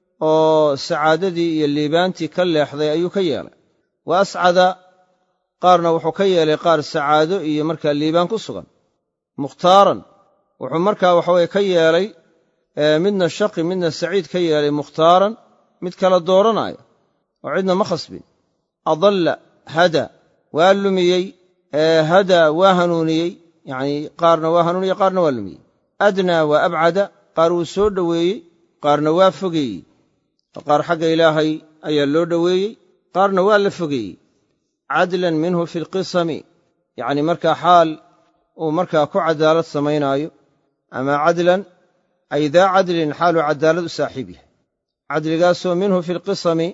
oo sacaadadii iyo liibaantii ka leexday ayuu ka yeelay. wa ascada, qaarna wuxuu ka yeelay qaar sacaado iyo markaa liibaan ku sugan. mukhtaaran, wuxuu markaa waxaweye ka yeelay midna shaqi midna saciid ka yeelay mukhtaaran, mid kala dooranaayo oo cidna ma khasbin. adalla hada, waa lumiyey, hadaa waa hanuuniyey, yacni qaarna waa hanuuniye qaarna waa lumiyey adnaa wa abcada qaar wuu soo dhoweeyey qaarna waa fogeeyey qaar xagga ilaahay ayaa loo dhoweeyey qaarna waa la fogeeyey cadlan minhu fi lqisami yacni markaa xaal uu markaa ku cadaalad samaynaayo ama cadlan ay daa cadlin xaaluu cadaalad u saaxiib yahay cadligaasoo minhu fi lqisami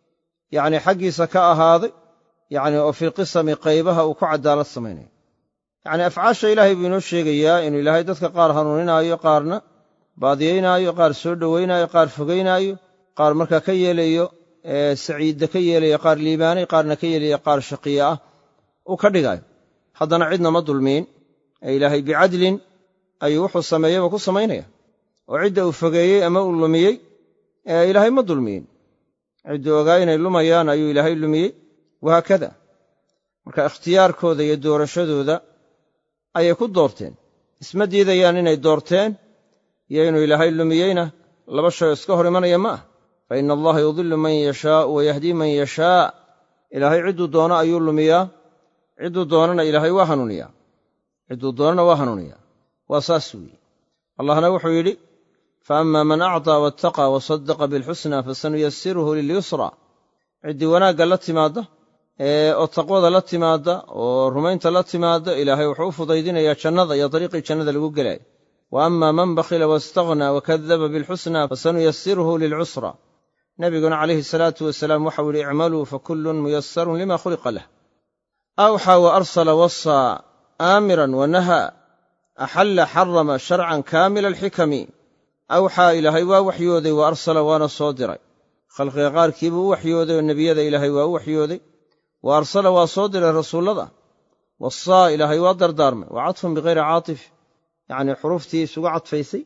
yacni xaggiisa ka ahaaday yacni oo fi lqisami qaybaha uu ku cadaalad samaynayo yacni afcaasha ilaahay buu inoo sheegayaa inuu ilaahay dadka qaar hanuuninaayo qaarna baadiyaynaayo qaar soo dhowaynaayo qaar fogaynaayo qaar markaa ka yeelayo saciidda ka yeelaya qaar liibaanay qaarna ka yeelaya qaar shaqiya ah uu ka dhigaayo haddana cidna ma dulmiin ee ilaahay bicadlin ayuu wuxuu sameeyeyba ku samaynaya oo cidda uu fogeeyey ama uu lumiyey ilaahay ma dulmiyin cidduu ogaa inay lumayaan ayuu ilaahay lumiyey wahaakada marka ikhtiyaarkooda iyo doorashadooda ayay ku doorteen isma diidayaan inay doorteen iyo inuu ilaahay lumiyeyna laba shay iska hor imanaya ma ah fa ina allaha yudillu man yashaau wa yahdii man yashaa ilaahay cidduu doono ayuu lumiyaa cidduu doonana ilaahay waa hanuuniyaa cidduu doonana waa hanuuniyaa waa saas weeye allahna wuxuu yidhi faama man acطىa waاttaqىa wasaddaqa biاlxusna fasanuyasiruhu lilyusra ciddii wanaagga la timaadda oo taqwada la timaadda oo rumaynta la timaadda ilaahay wuxuu u fudaydinayaa jannada iyo dariiqii jannada lagu gelaayo wa ama man bakhila waاstaghnaa wakadaba biاlxusna fasanuyasiruhu lilcusra nebiguna calayhi salaatu wasalaam waxau yidhi icmaluu fakullun muyasarun lima khuliqa lah awxaa waarsala wasaa aamiran wanahaa axalla xarama sharcan kaamila alxikami awxaa ilaahay waa waxyooday wa arsala waana soo diray khalqiga qaarkii buu u waxyooday oo nebiyada ilaahay waa u waxyooday wa arsala waa soo diray rasuullada wasaa ilaahay waa dardaarmay waa cadfun bikayri caatif yacnii xuruuftii isugu cadfaysay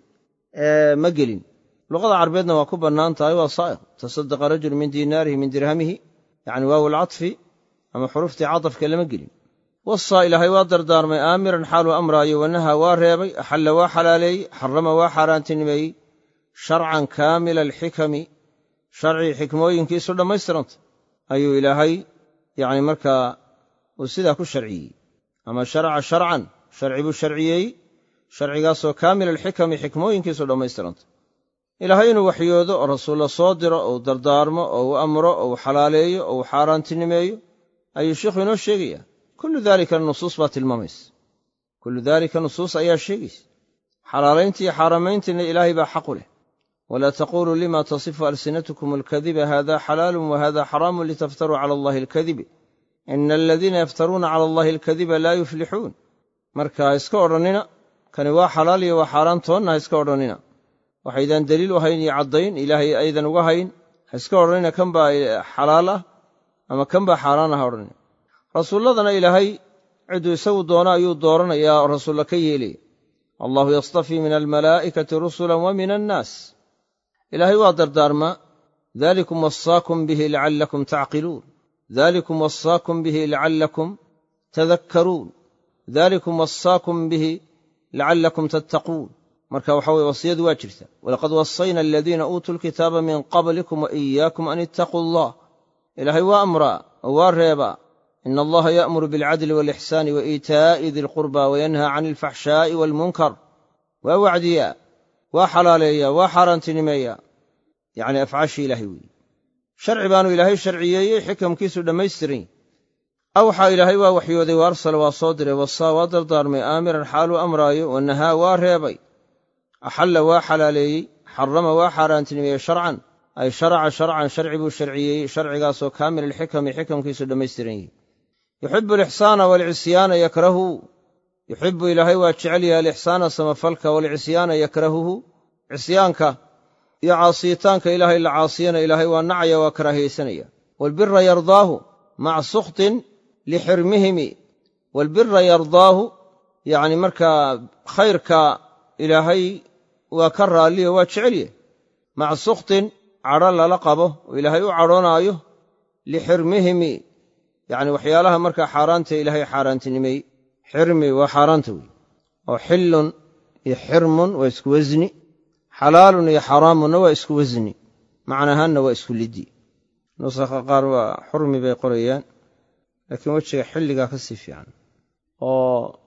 ma gelin luqada carbeedna waa ku bannaan tahay waa saa'iq tasadaqa rajulu min diinaarihi min dirhamihi yacni waawu lcadfi ama xuruuftii cadafka lama gelin wasaa ilaahay waa dardaarmay aamiran xaaluu amraayo wanahaa waa reebay axalla waa xalaaleeyey xarama waa xaaraantinimeeyey sharcan kaamila alxikami sharcii xikmooyinkiisu dhammaystiranta ayuu ilaahay yacni markaa uu sidaa ku sharciyey ama sharaca sharcan sharci buu sharciyeeyey sharcigaasoo kaamila alxikami xikmooyinkiisu dhammaystiranta ilaahay inuu waxyoodo oo rasuulla soo diro ou dardaarmo oo u amro ou xalaaleeyo ou xaaraantinimeeyo ayuu sheikhu inoo sheegaya kullu daalika nusuus baa tilmaamaysa kullu daalika nusuus ayaa sheegaysa xalaalaynta iyo xaaramayntiina ilaahay baa xaqu leh walaa taquuluu lima tasifu alsinatukum alkadiba hada xalaalun wahada xaraamun litaftaruu cala allahi alkadib ina aladiina yaftaruuna cala allahi alkadiba laa yuflixuun marka ha iska odhannina kani waa xalaal iyo waa xaaraan toonna ha iska odhannina waxaydaan deliil u hayn iyo caddayn ilaahay aydan uga hayn ha iska odhannina kan baa xalaal ah ama kan baa xaaraan ah ha odhannina rasuulladana ilaahay cidduu isagu doono ayuu dooranayaa oo rasuulla ka yeelaya allahu yastafii min almalaa'ikati rusulan wa min annaas ilaahay waa dardaarmaa dalikum wasaakum bihi lacallakum tacqiluun dalikum wasaakum bihi lacallakum tadakkaruun dalikum wasaakum bihi lacallakum tattaquun marka waxa weye wasiyadu waa jirta walaqad wasayna aladiina uutuu lkitaaba min qablikum wa iyaakum an ittaquu allah ilaahay waa amraa oo waa reebaa ina allaha ya'muru bilcadli waalixsaani wa iitaa'i di lqurba wayanhaa can alfaxshaa'i waalmunkar waa wacdiyaa waa xalaaleeyaa waa xaaraantinimeeyaa yacni afcaashii ilaahay weeye sharci baanu ilaahay sharciyeeyey xikamkiisu dhammaystiran yahy awxaa ilaahay waa waxyooday wa arsala waa soo diray wasaa waa dardaarmay aamiran xaaluu amraayo wanahaa waa reebay axalla waa xalaaleeyey xarama waa xaaraantinimeeyey sharcan ay sharaca sharcan sharci buu sharciyeeyey sharcigaasoo kaamil alxikami xikamkiisu dhammaystiran yahy yuxibu alixsaana waalcisyaana yakrahu yuxibu ilaahay waa jecel yahay alixsaana samafalka waalcisyaana yakrahuhu cisyaanka iyo caasiyitaanka ilaahay la caasiyana ilaahay waa nacaya waa karaahiyaysanaya waalbira yardaahu maca sukhtin lixirmihimi waalbira yardaahu yacni markaa khayrka ilaahay waa ka raalliyo waa jecel yahay maca sukhtin cadho lala qabo oo ilaahay u cadhoonaayo lixirmihimi yacni waxyaalaha markaa xaaraanta ilaahay xaaraantinimeey xirmi waa xaaraanta wey oo xillun iyo xirmun waa isku wasni xalaalun iyo xaraamunna waa isku wasni macnahaanna waa isku liddi nusakha qaar waa xurmi bay qorayaan laakiin wejiga xilligaa ka sii fiican oo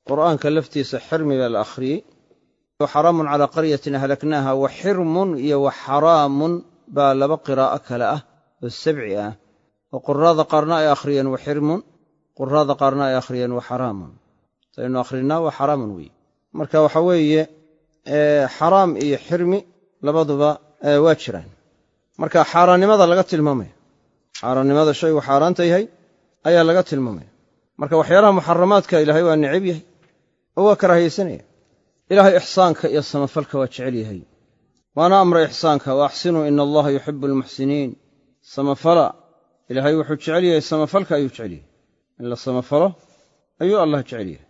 qur'aanka laftiisa xirmi baa la akhriyey xaraamun calaa qaryatin ahlaknaaha wa xirmun iyo wa xaraamun baa laba qiraa'o kale ah oo sabci ah oo quraada qaarna ay akhriyeen wa xirmun quraada qaarna ay akhriyeen wa xaraamun saynu akhrinaa wa xaraamun weeye marka waxa weeye xaraam iyo xirmi labaduba waa jiraan marka xaaraannimada laga tilmaamaya xaaraannimada shaygu xaaraanta yahay ayaa laga tilmaamaya marka waxyaalaha muxaramaadka ilaahay waa necab yahay oo waa karaahiyaysanaya ilaahay ixsaanka iyo samafalka waa jecel yahay waana amra ixsaanka wa axsinuu ina allaha yuxibu almuxsiniin samafala ilaahay wuxuu jecel yahay samafalka ayuu jecel yahay in la samafalo ayuu allah jecel yahay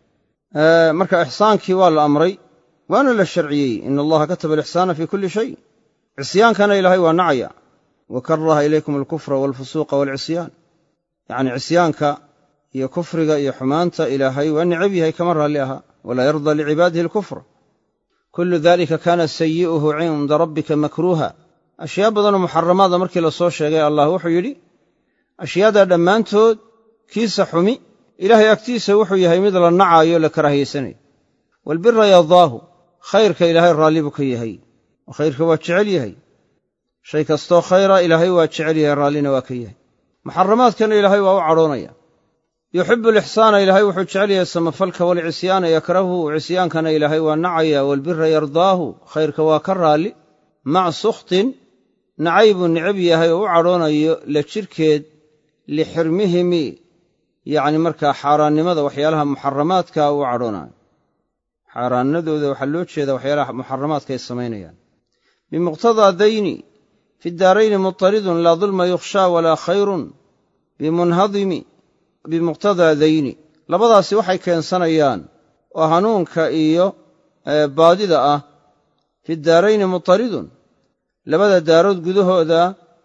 marka ixsaankii waa la amray waana la sharciyey ina allaha kataba alixsaana fii kulli shay cisyaankana ilaahay waa nacaya wa karaha ilaykum alkufra waalfusuuqa waalcisyaan yacnii cisyaanka iyo kufriga iyo xumaanta ilaahay waa necab yahay kama raalli ahaa walaa yarda licibaadihi alkufra kullu dalika kaana sayi'uhu cinda rabbika makruuha ashyaa badanoo muxaramaada markii la soo sheegay allah wuxuu yidhi ashyaadaa dhammaantood kiisa xumi ilaahay agtiisa wuxuu yahay mid la nacaayo la karaahiyaysanayo waalbira yardaahu khayrka ilaahay raalli buu ka yahay oo khayrka waa jecel yahay shay kastoo khayra ilaahay waa jecel yahay raallina waa ka yahay muxaramaadkana ilaahay waa u cadhoonaya yuxibu alixsaana ilaahay wuxuu jecel yahay samafalka waalcisyaana yakrahu cisyaankana ilaahay waa nacaya waalbira yardaahu khayrka waa ka raalli mac sukhtin nacaybuu necab yahay oo u cadhoonayo la jirhkeed lixirmihimi yacni markaa xaaraannimada waxyaalaha muxaramaadka u cadhoonayo xaaraannadooda waxaa loo jeedaa waxyaalaha muxaramaadka ay samaynayaan bimuqtadaa dayni fi daarayni mutaridun laa dulma yukhshaa walaa khayrun bimunhadimi bimuqtadaa dayni labadaasi waxay keensanayaan oo hanuunka iyo baadida ah fi daarayni mutaridun labada daarood gudahooda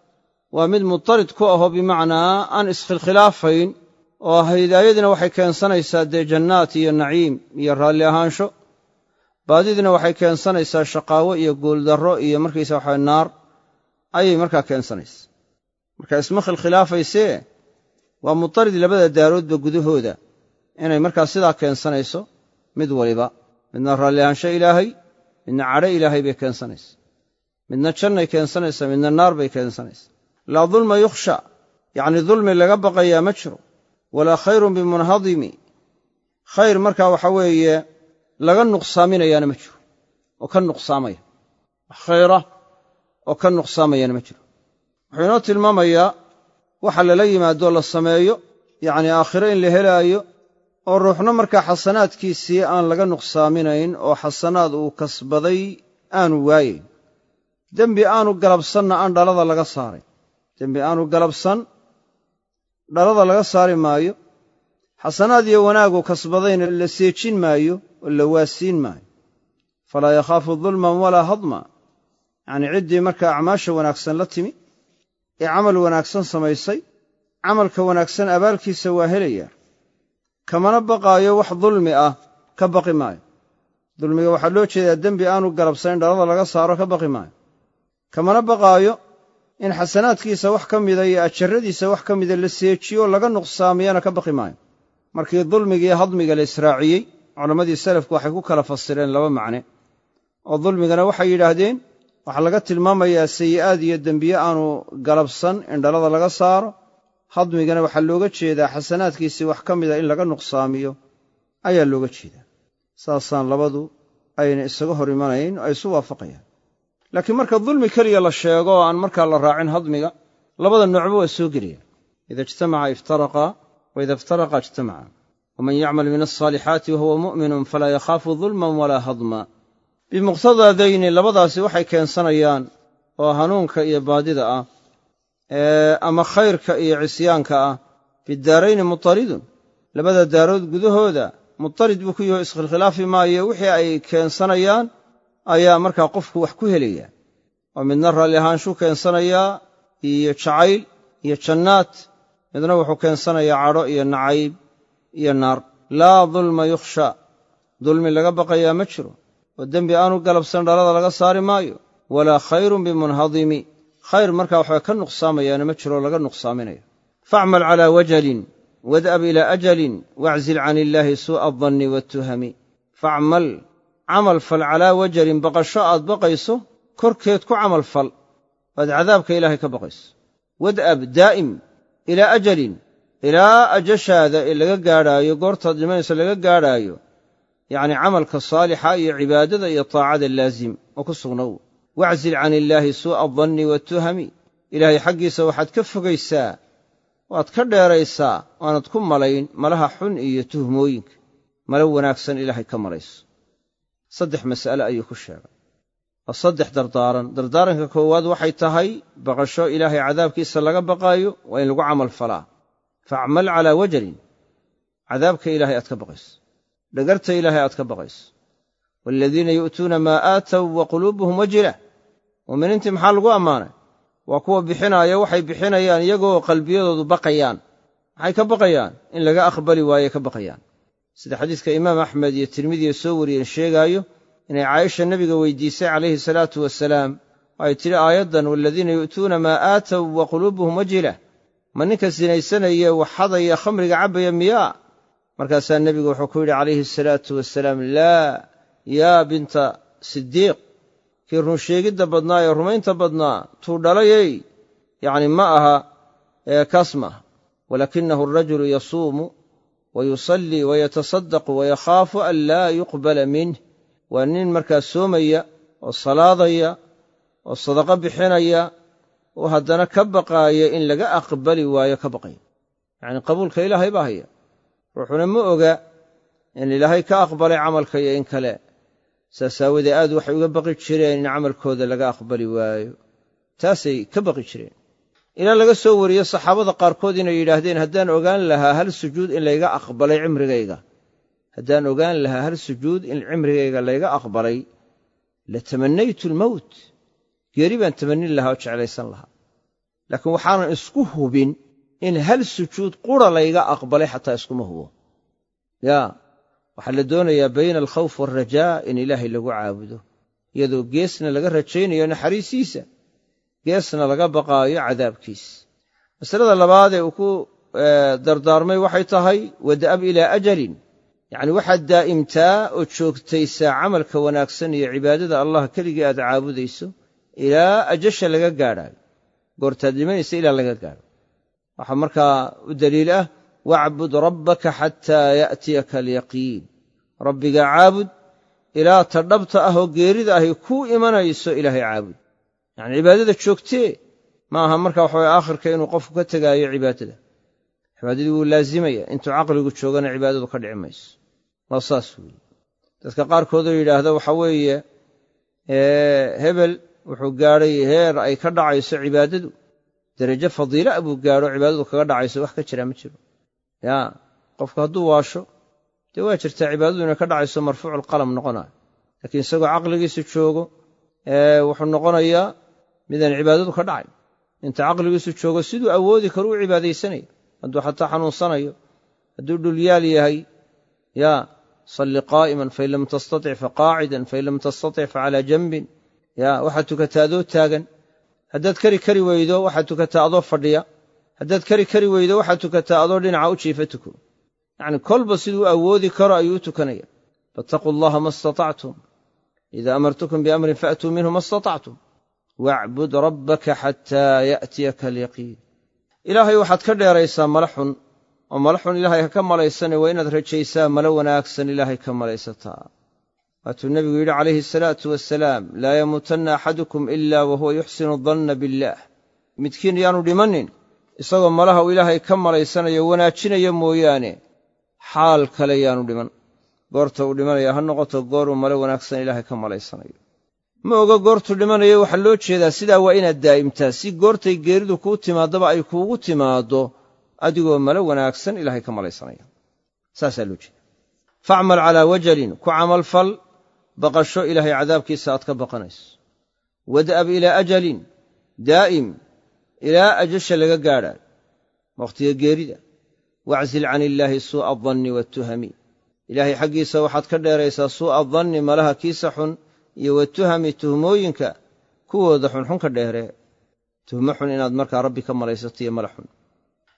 waa mid mutarid ku ahoo bimacnaa aan iskhilkhilaafayn oo hidaayadina waxay keensanaysaa dee jannaat iyo naciim iyo raalli ahaansho baadidina waxay keensanaysaa shaqaawo iyo guuldarro iyo markaysa waxa naar ayay markaa keensanaysaa marka isma khilkhilaafaysee waa mutarid labada daaroodba gudahooda inay markaa sidaa keensanayso mid waliba midna raalli ahaansho ilaahay midna cadho ilaahay bay keensanaysaa midna jannay keensanaysaa midna naar bay keensanaysaa laa dulma yukhsha yacnii dulmi laga baqayaa ma jiro walaa khayrun bimunhadimi khayr markaa waxa weeye laga nuqsaaminayaana ma jiro oo ka nuqsaamaya wax khayra oo ka nuqsaamayaana ma jiro wuxuu inoo tilmaamayaa waxa lala yimaadoo la sameeyo yacnii aakhiro in la helaayo oo ruuxna markaa xasanaadkiisii aan laga nuqsaaminayn oo xasanaad uu kasbaday aanu waayayn dembi aanu galabsanna aan dhalada laga saaray dembi aanu galabsan dhalada laga saari maayo xasanaad iyo wanaaguu kasbadayna la seejin maayo oo la waasiin maayo falaa yakhaafu dulman walaa hadma yacnii ciddii markaa acmaasha wanaagsan la timi ee camal wanaagsan samaysay camalka wanaagsan abaalkiisa waa helayaa kamana baqaayo wax dulmi ah ka baqi maayo dulmiga waxaa loo jeedaa dembi aanu galabsayn dhalada laga saaro ka baqi maayo kamana baqaayo in xasanaadkiisa wax ka mida iyo ajarradiisa wax ka mida la seejiyo laga nuqsaamiyana ka baqi maayo markii dulmiga iyo hadmiga la israaciyey culammadii salafku waxay ku kala fasireen laba macne oo dulmigana waxay yidhaahdeen waxaa laga tilmaamayaa sayi'aad iyo dembiye aanu galabsan in dhalada laga saaro hadmigana waxaa looga jeedaa xasanaadkiisii wax ka mida in laga nuqsaamiyo ayaa looga jeedaa saasaan labadu ayna isaga hor imanayn oo ay isu waafaqayaan laakiin marka dulmi keliya la sheego oo aan markaa la raacin hadmiga labada noocba waa soo gelaya ida ijtamaca iftaraqaa wa ida iftaraqa ijtamaca waman yacmal min alsaalixaati wahuwa mu'minun falaa yakhaafu dulman walaa hadma bimuqtadaa dayni labadaasi waxay keensanayaan oo hanuunka iyo baadida ah ama khayrka iyo cisyaanka ah bidaarayni mutaridun labada daarood gudahooda mutarid buu ku yaho iskhilkhilaafi maayo wixii ay keensanayaan ayaa markaa qofku wax ku helaya oo midna raalli ahaanshuu keensanayaa iyo jacayl iyo jannaad midna wuxuu keensanayaa cadho iyo nacayb iyo naar laa dulma yukhsha dulmi laga baqayaa ma jiro oo dembi aanu galabsan dhalada laga saari maayo walaa khayrun bimunhadimi khayr markaa waxbay ka nuqsaamayaana ma jiroo laga nuqsaaminayo facmal calaa wajalin wad'ab ilaa ajalin waczil can illaahi suu'a adanni waatuhami facmal camal fal calaa wajalin baqasho aad baqayso korkeed ku camal fal waad cadaabka ilaahay ka baqayso wad'ab daa'im ilaa ajalin ilaa ajashaada ee laga gaadhaayo goortaad dhimanayso laga gaadhaayo yacni camalka saalixa iyo cibaadada iyo taacada laazim oo ku sugnow waczil can illaahi suu'a adanni waatuhami ilaahay xaggiisa waxaad ka fogaysaa waad ka dheeraysaa waanad ku malayn malaha xun iyo tuhmooyinka malo wanaagsan ilaahay ka malayso 3 mas'ale ayuu ku sheegay waa 3 dardaaran dardaaranka koowaad waxay tahay baqasho ilaahay cadaabkiisa laga baqaayo waa in lagu camal falaa facmal calaa wajalin cadaabka ilaahay aad ka baqayso dhagarta ilaahay aad ka baqayso waaladiina yu'tuuna maa aatow wa quluubuhum wajilah mu'miniintii maxaa lagu ammaanay waa kuwa bixinaaya waxay bixinayaan iyagoo qalbiyadoodu baqayaan maxay ka baqayaan in laga aqbali waaye ka baqayaan sida xadiiska imaam axmed iyo tirmidiya soo wariyeen sheegaayo inay caaisha nebiga weydiisay calayhi salaatu wasalaam ay tidhi aayaddan waaladiina yu'tuuna maa aatow wa quluubuhum wajilah ma ninka sinaysanaya waxadaya khamriga cabbaya miyaa markaasaa nebigu wuxuu ku yidhi calayhi salaatu wasalaam laa yaa binta sidiiq kii runsheegidda badnaa ee rumaynta badnaa tuu dhalayey yacni ma aha kaas maaha walakinahu arajulu yasuumu wa yusallii wa yatasaddaqu wa yakhaafu an laa yuqbala minh waa nin markaa soomaya oo salaadaya oo sadaqo bixinaya oo haddana ka baqaaya in laga aqbali waayo ka baqaya yacni qabuulka ilaahay baa haya ruuxuna ma oga in ilaahay ka aqbalay camalka iyo in kale saas aawadee aad waxay uga baqi jireen in camalkooda laga aqbali waayo taasay ka baqi jireen ilaa laga soo wariyo saxaabada qaarkood inay yidhaahdeen haddaan ogaan lahaa hal sujuud in layga aqbalay cimrigayga haddaan ogaan lahaa hal sujuud in cimrigayga layga aqbalay la tamannaytu almowt geeri baan tamannin lahaa oo jeclaysan lahaa laakiin waxaanan isku hubin in hal sujuud qura layga aqbalay xataa iskuma hubo yaa waxaa la doonayaa bayna alkhawf waalrajaa in ilaahay lagu caabudo iyadoo geesna laga rajaynayo naxariistiisa geesna laga baqaayo cadaabkiisa masalada labaad ee uu ku dardaarmay waxay tahay wad'ab ilaa ajalin yacni waxaad daa'imtaa oo joogtaysaa camalka wanaagsan iyo cibaadada allah keligii aad caabudayso ilaa ajasha laga gaadhaayo goortaad dhimanaysa ilaa laga gaadho waxaa markaa u daliil ah wacbud rabbaka xataa ya'tiyaka alyaqiin rabbiga caabud ilaa ta dhabta ah oo geerida ahy kuu imanayso ilaahay caabud yacni cibaadada joogtee ma aha marka waxaway aakhirka inuu qofku ka tegaayo cibaadada cibaadadii wuu laazimaya intuu caqligu joogana cibaadadu ka dhici mayso waa saas weeye dadka qaarkoodoo yidhaahda waxa weeye hebel wuxuu gaadhay heer ay ka dhacayso cibaadadu derajo fadiila buu gaadho cibaadadu kaga dhacayso wax ka jira ma jiro yaa qofku hadduu waasho dee waa jirtaa cibaadadu inay ka dhacayso marfuuculqalam noqonayo laakiin isagoo caqligiisu joogo wuxuu noqonayaa midaan cibaadadu ka dhacay inta caqligiisu joogo siduu awoodi karo u cibaadaysanaya hadduu xataa xanuunsanayo hadduu dhulyaal yahay yaa salli qaa'iman fain lam tastatic faqaacidan fain lam tastatic facalaa janbin yaa waxaad tukataa adoo taagan haddaad kari weydo waxaad tukataa adoo fadhiya haddaad kari weydo waxaad tukataa adoo dhinaca u jiifa tuko yacni kolba siduu awoodi karo ayuu u tukanaya fattaquu allaha ma istatactum idaa amartukum biamrin faatuu minhu ma istatactum wacbud rabbaka xataa ya'tiyaka alyaqiin ilaahay waxaad ka dheeraysaa mala xun oo mala xun ilaahay ha ka malaysane waa inaad rajaysaa malo wanaagsan ilaahay ka malaysataa waatuu nebigu yidhi calayhi asalaatu wasalaam laa yamuutanna axadukum ilaa wahuwa yuxsinu danna billaah midkiin yaanu dhimannin isagoo malaha uu ilaahay ka malaysanayo wanaajinaya mooyaane xaal kale yaanu dhiman goorta uu dhimanaya ha noqoto gooruu malo wanaagsan ilaahay ka malaysanayo ma oga goortuu dhimanayo waxaa loo jeedaa sidaa waa inaad daa'imtaa si goortay geeridu kuu timaaddaba ay kuugu timaaddo adigoo malo wanaagsan ilaahay ka malaysanaya saasaa loo jeeda facmal calaa wajalin ku camalfal baqasho ilaahay cadaabkiisa aad ka baqanayso wad'ab ilaa ajalin daa'im ilaa ajasha laga gaadhaayo wakhtiga geerida waczil can illaahi suu'a adanni waatuhami ilaahay xaggiisa waxaad ka dheeraysaa suu'a danni malaha kiisa xun iyo watuhami tuhmooyinka kuwooda xunxun ka dheeree tuhmo xun inaad markaa rabbi ka malaysato iyo mala xun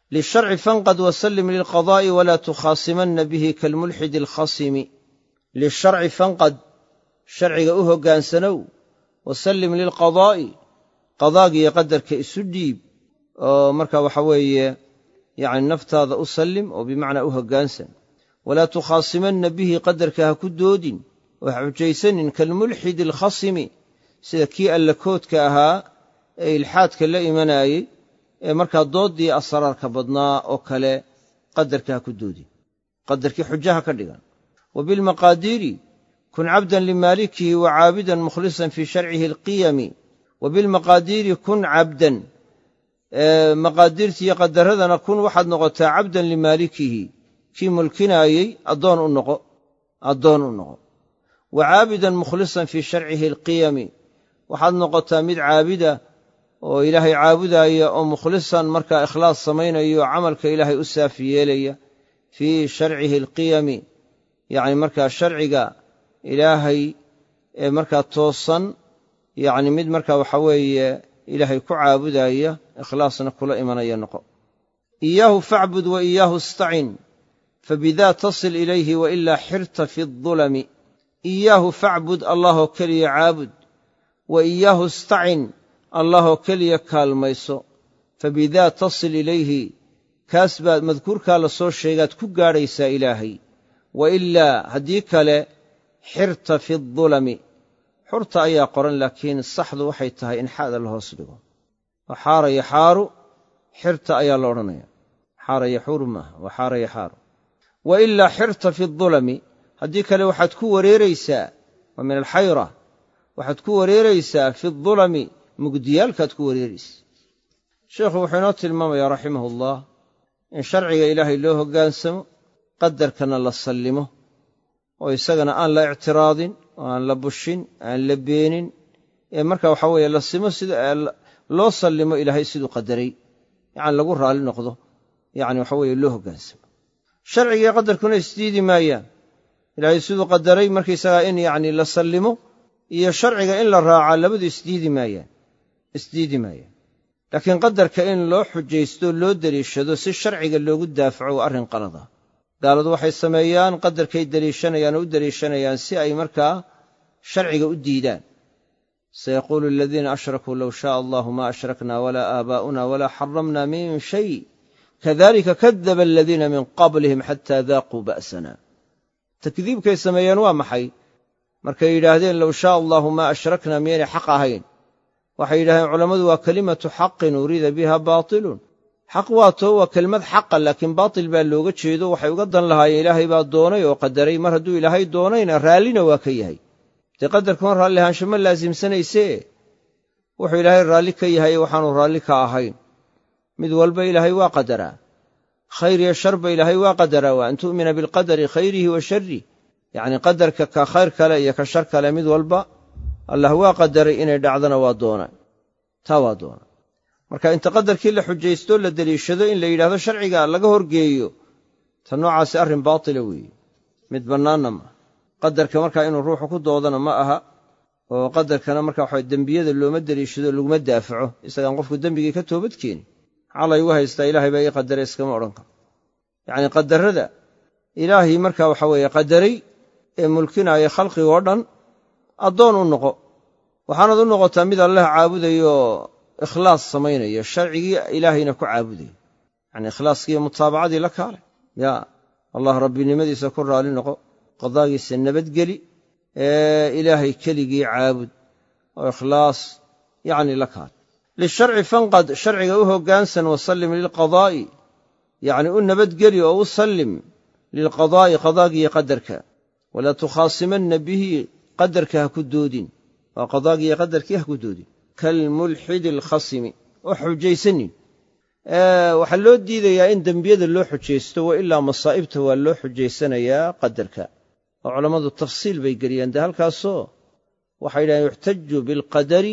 للشرع فانقد وسلم للقضاء ولا تخاصمن به كالملحد الخصم للشرع فانقد شرعiga u hogaansanow وسلم للقضاء qadaagiyo qadarka isu dhiib oo marka waxa weeye yani naftaada u sallim oo bimacnaa u hogaansan walaa tukhaasimanna bihi qadarka ha ku doodin oo ha xujaysanin kalmulxidi alkhasimi sida kii allakoodka ahaa ee ilxaadka la imanayey ee markaa dooddii asraarka badnaa oo kale qadarka ha ku doodin qadarkii xujaha ka dhigan wa bilmaqaadiiri kun cabdan limaalikihi wa caabidan mukhlisan fii sharcihi alqiyami wa bilmaqaadiiri kun cabdan maqaadiirtiiyo qadaradana kun waxaad noqotaa cabdan limaalikihi kii mulkinaayey addoon u noqo wa caabidan mukhlisan fii sharcihi alqiyami waxaad noqotaa mid caabida oo ilaahay caabudaaya oo mukhlisan markaa ikhlaas samaynayo camalka ilaahay u saafi yeelaya fii sharcihi alqiyami yacni markaa sharciga ilaahay ee markaa toosan yacni mid markaa waxa weeye ilaahay ku caabudaya ikhlaasna kula imanaya noqo iyaahu facbud wa iyaahu istacin fabidaa tasil ilayhi wailaa xirta fi adulami iyaahu facbud allahoo keliya caabud wa iyaahu istacin allahoo keliya kaalmayso fabidaa tasil ilayhi kaas baad madkuurkaa la soo sheegaad ku gaadhaysaa ilaahay wailaa haddii kale xirta fi adulami xurta ayaa qoran laakiin saxdu waxay tahay in xa'da la hoos dhigo oo xaara yaxaaru xirta ayaa la odhanaya xaara yaxuuru maaha waa xaara yaxaaru wa ilaa xirta fi adulami haddii kale waxaad ku wareeraysaa waa min alxayra waxaad ku wareeraysaa fi adulami mugdiyaalkaad ku wareeraysa sheekhu wuxuu inoo tilmaamayaa raximahullah in sharciga ilaahay loo hoggaansamo qadarkana la sallimo oo isagana aan la ictiraadin oo aan la bushin aan la beenin ee marka waxa weeye la simo sida loo sallimo ilaahay siduu qadaray yacni lagu raalli noqdo yacni waxa weeye loo hoggaansamo sharcigiiyo qadarkuna isdiidi maayaan ilaahay siduu qadaray markaysagaa in yacni la sallimo iyo sharciga in la raacaa labadu isdiidi maayaan laakiin qadarka in loo xujaysto loo deliishado si sharciga loogu daafaco waa arrin qalada gaaladu waxay sameeyaan qadarkay deliishanayaan oo u deliishanayaan si ay markaa sharciga u diidaan sayaquulu aladiina ashrakuu low shaaa allahu maa ashrakna walaa aabaa'una walaa xaramna min shay kadalika kadaba aladiina min qablihim xataa daaquu ba'sana takdiibkay sameeyeen waa maxay markay yidhaahdeen low shaaa allahu maa ashrakna miyaynay xaq ahayn waxay yidhahdeen culammadu waa kelimatu xaqin uriida biha baatilun xaq waatoo waa kelmad xaqa laakiin baatil baa looga jeedo waxay uga dan lahaayeen ilaahay baa doonay oo qadaray mar hadduu ilaahay doonayna raallina waa ka yahay dee qadarkuun raalli ahaansho ma laasimsanaysee wuxuu ilaahay raalli ka yahay waxaanu raalli ka ahayn mid walba ilaahay waa qadaraa khayr iyo sharba ilaahay waa qadaraa wa an tu'mina bilqadari khayrihi wa sharrih yacni qadarka ka khayr kale iyo ka shar kale mid walba allah waa qadaray inay dhacdana waa doonaa taa waa doona marka inta qadarkii la xujaysto la deliishado in la yidhahdo sharciga laga horgeeyo ta noocaasi arrin baatila weeye mid bannaanna maaha qadarka markaa inuu ruuxu ku doodana ma aha oo qadarkana marka waxa dembiyada looma deliishado laguma daafaco isagaan qofku dembigii ka toobad keeni maxaa laygu haystaa ilaahay baa ii qadaray iskama odhan karo yacni qadarrada ilaahay marka waxa weeye qadaray ee mulkinaaya khalqigoo dhan addoon u noqo waxaanaad u noqotaa mid allah caabudayo ikhlaas samaynaya sharcigii ilaahayna ku caabudaya yacni ikhlaaskiiyo mutaabacadii la kaale yaa allah rabbinimadiisa ku raalli noqo qadaagiisa nabadgeli ee ilaahay keligii caabud oo ikhlaas yacni la kaale lisharci fanqad sharciga u hoggaansan wasallim lilqadaa'i yacni u nabadgeli oo u sallim lilqadaa'i qadaagiyo qadarka walaa tukhaasimanna bihi qadarka ha ku doodin waa qadaagiyo qadarkii ha ku doodin kalmulxidi alkhasimi oo xujaysanin waxaa loo diidayaa in dembiyada loo xujaysto wa ilaa masaa'ibta waa loo xujaysanayaa qadarka oo culammadu tafsiil bay geliyaan dee halkaasoo waxay yidhahdeen yuxtaju bilqadari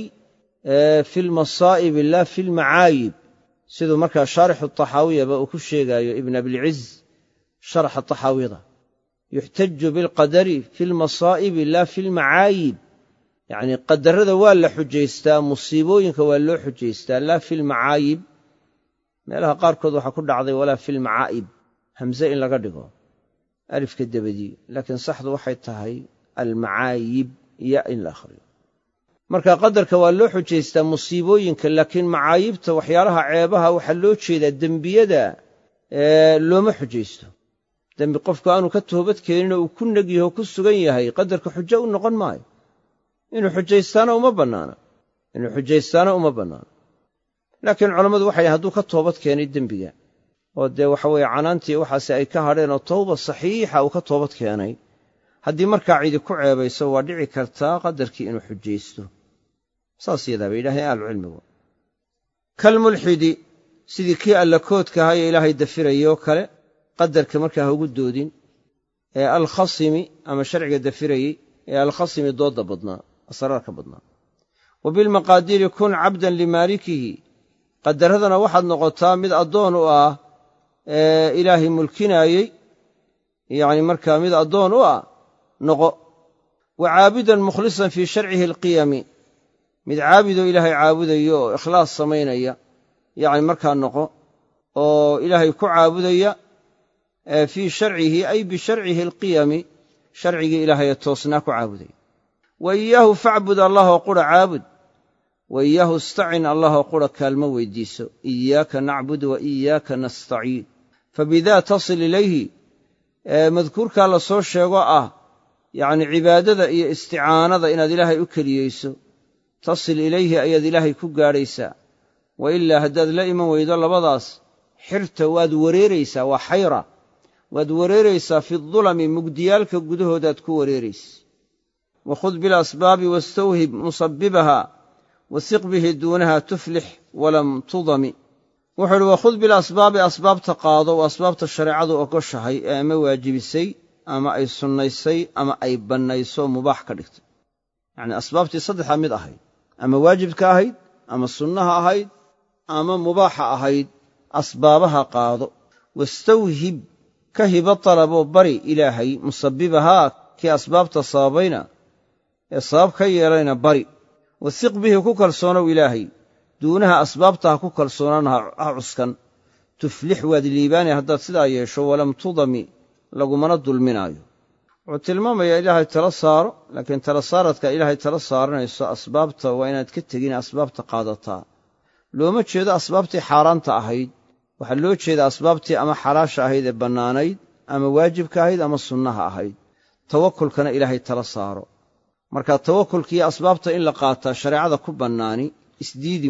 fi lmasaa'ibi laa fi lmacaayib siduu markaa shaarixu taxaawiyaba uu ku sheegaayo ibn abilciz sharaxa taxaawiyada yuxtaju bilqadari fi lmasaa'ibi laa fi lmacaayib yacni qadarrada waa la xujaystaa musiibooyinka waa loo xujaystaa laa fi lmacaayib meelaha qaarkood waxaa ku dhacday walaa fil macaa'ib hamze in laga dhigo alifka dabadii laakiin saxdu waxay tahay almacaayib ya in la akhriyo marka qadarka waa loo xujaystaa musiibooyinka laakiin macaayibta waxyaalaha ceebaha waxaa loo jeedaa dembiyada looma xujaysto dembi qofku aanu ka toobad keeninoo uu ku neg yaho ku sugan yahay qadarka xujo u noqon maayo inuu xujaystaana uma bannaano laakiin culammadu waxay dhahen hadduu ka toobad keenay dembiga oo dee waxa weeye canaantii waxaase ay ka hadheen oo tawba saxiixa uu ka toobad keenay haddii markaa cidi ku ceebayso waa dhici kartaa qadarkii inuu xujaysto saas yadaa bay yidhahdeen ahlucilmigu kalmulxidi sidii kii alla koodka ahaa ee ilaahay dafirayoo kale qadarka markaa ha ugu doodin ee alkhasimi ama sharciga dafirayey ee alkhasimi doodda badnaa asraarka badnaa wa bilmaqaadiiri kun cabdan limaalikihi qadaradana waxaad noqotaa mid addoon u ah ee ilaahay mulkinaayey yacni markaa mid addoon u ah noqo wa caabudan mukhlisan fii sharcihi alqiyami mid caabudoo ilaahay caabudayo oo ikhlaas samaynaya yacni markaa noqo oo ilaahay ku caabudaya fii sharcihi ay bisharcihi alqiyami sharcigii ilaahay ee toosnaa ku caabudaya wa iyaahu facbud allahoo qura caabud wa iyaahu istacin allahoo qura kaalmo weydiiso iyaaka nacbud wa iyaaka nastaciin fabidaa tasil ilayhi madkuurkaa la soo sheego ah yacni cibaadada iyo isticaanada inaad ilaahay u keliyeyso tasil ilayhi ayaad ilaahay ku gaadhaysaa wa ilaa haddaad la iman weydo labadaas xirta waad wareeraysaa waa xayra waad wareeraysaa fi dulami mugdiyaalka gudahoodaad ku wareeraysa wakhud bilasbaabi wastawhib musabbibaha wasiq bihi duunaha tuflix walam tudami wuxuu uhi wakhud bilasbaabi asbaabta qaado waa asbaabta shareecadu ogoshahay ee ama waajibisay ama ay sunnaysay ama ay bannayso mubaax ka dhigtay yacnii asbaabtii saddexdaa mid ahayd ama waajibka ahayd ama sunnaha ahayd ama mubaaxa ahayd asbaabaha qaado wastawhib ka hibo dalaboo bari ilaahay musabbibahaa kii asbaabta sababayna ee sabab ka yeelayna bari wasiq bihi ku kalsoonow ilaahay duunaha asbaabta ha ku kalsoonaan ha cuskan tuflix waad liibaanay haddaad sidaa yeesho walam tudami lagumana dulminaayo wuxuu tilmaamayaa ilaahay tala saaro laakiin tala saaradka ilaahay tala saaranayso asbaabta waa inaad ka tegin asbaabta qaadataa looma jeedo asbaabtii xaaraanta ahayd waxaa loo jeeda asbaabtii ama xalaasha ahayd ee bannaanayd ama waajibka ahayd ama sunnaha ahayd tawakulkana ilaahay tala saaro marka tawakulkiiyo asbaabta in la qaataa shareecada ku bannaani isdiidi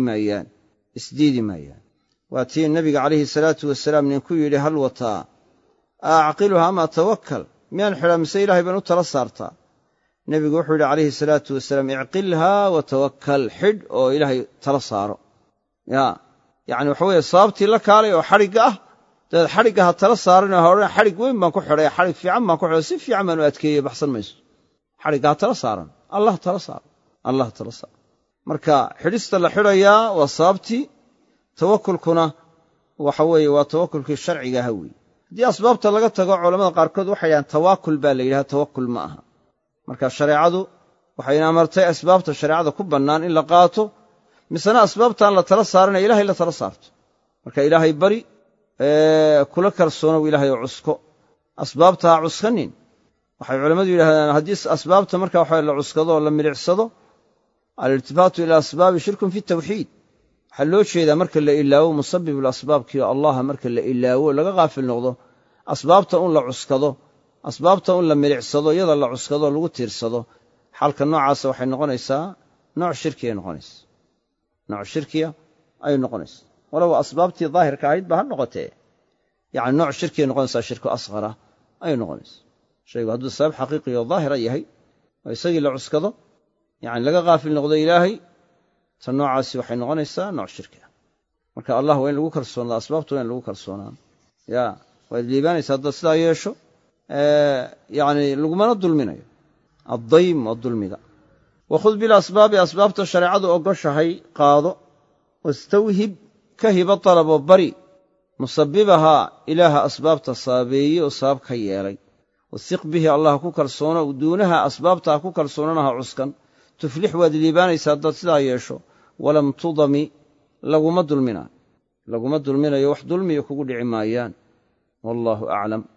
maayaan waa tii nebiga calayhi salaatu wasalaam ninku yidhi hal wataa acqiluha ama tawakkal miyaan xidhaa mise ilaahay baan u tala saartaa nebigu wuxuu yidhi calayhi salaatu wasalaam icqilhaa wa tawakkal xidh oo ilaahay tala saaro yacni waxa weeye sababtii la kaalay oo xadhigga ah dabeed xadhigga ha tala saaranoo ha odhan xadhig weyn baan ku xidhay xadhig fiican baan ku xidhay si fiican baan u adkeeyey baxsan mayso xadhigga ha tala saaran allah tala saaro marka xidhista la xidhayaa waa sababtii tawakulkuna waxa weeye waa tawakulkii sharciga aha weeye haddii asbaabta laga tago culammada qaarkood waxay yidhahaan tawaakul baa la yidhaha tawakul ma aha marka shareecadu waxayna amartay asbaabta shareecada ku bannaan in la qaato misena asbaabtaan la tala saaranaya ilahay la tala saarto marka ilaahay bari kula kalsoonow ilaahay oo cusko asbaabta ha cuskanin waxay culammadu yidhahdaan haddii asbaabta marka waxa la cuskado oo la milicsado aliltifaatu ila asbaabi shirkun fi tawxiid waxaa loo jeedaa marka la ilaawo musabbibulasbaabkiio allaha marka la ilaawo laga qaafil noqdo asbaabta un la cuskado asbaabta un la milicsado iyada la cuskado lagu tiirsado xaalka noocaasa waxay noqonaysaa nooc shirkiay noqonaysa nooc shirkiya ayay noqonaysaa walow asbaabtii daahirka ahayd ba ha noqotee yacni nooc shirkiyay noqonaysaa shirku asqara ayay noqonaysaa shaygu hadduu sabab xaqiiqiyo daahira yahay oo isagii la cuskado yacni laga qaafil noqdo ilaahay ta noocaasi waxay noqonaysaa nooc shirki ah marka allah waa in lagu kalsoonaa asbaabta waa in lagu kalsoonaa waad liibaanaysa haddaad sidaa yeesho yacni lagumana dulminayo addaym waa dulmiga wakhud bilasbaabi asbaabta shareecadu ogoshahay qaado wastawhib ka hibo dalaboo bari musabbibahaa ilaaha asbaabta sababeeyey oo sabab ka yeelay wasiq bihi allah ku kalsoono duunaha asbaabta ha ku kalsoonanaha cuskan tuflix waad liibaanaysa haddaad sidaa yeesho walam tudami laguma dulminaayo laguma dulminayo wax dulmiya kugu dhici maayaan wallaahu aclam.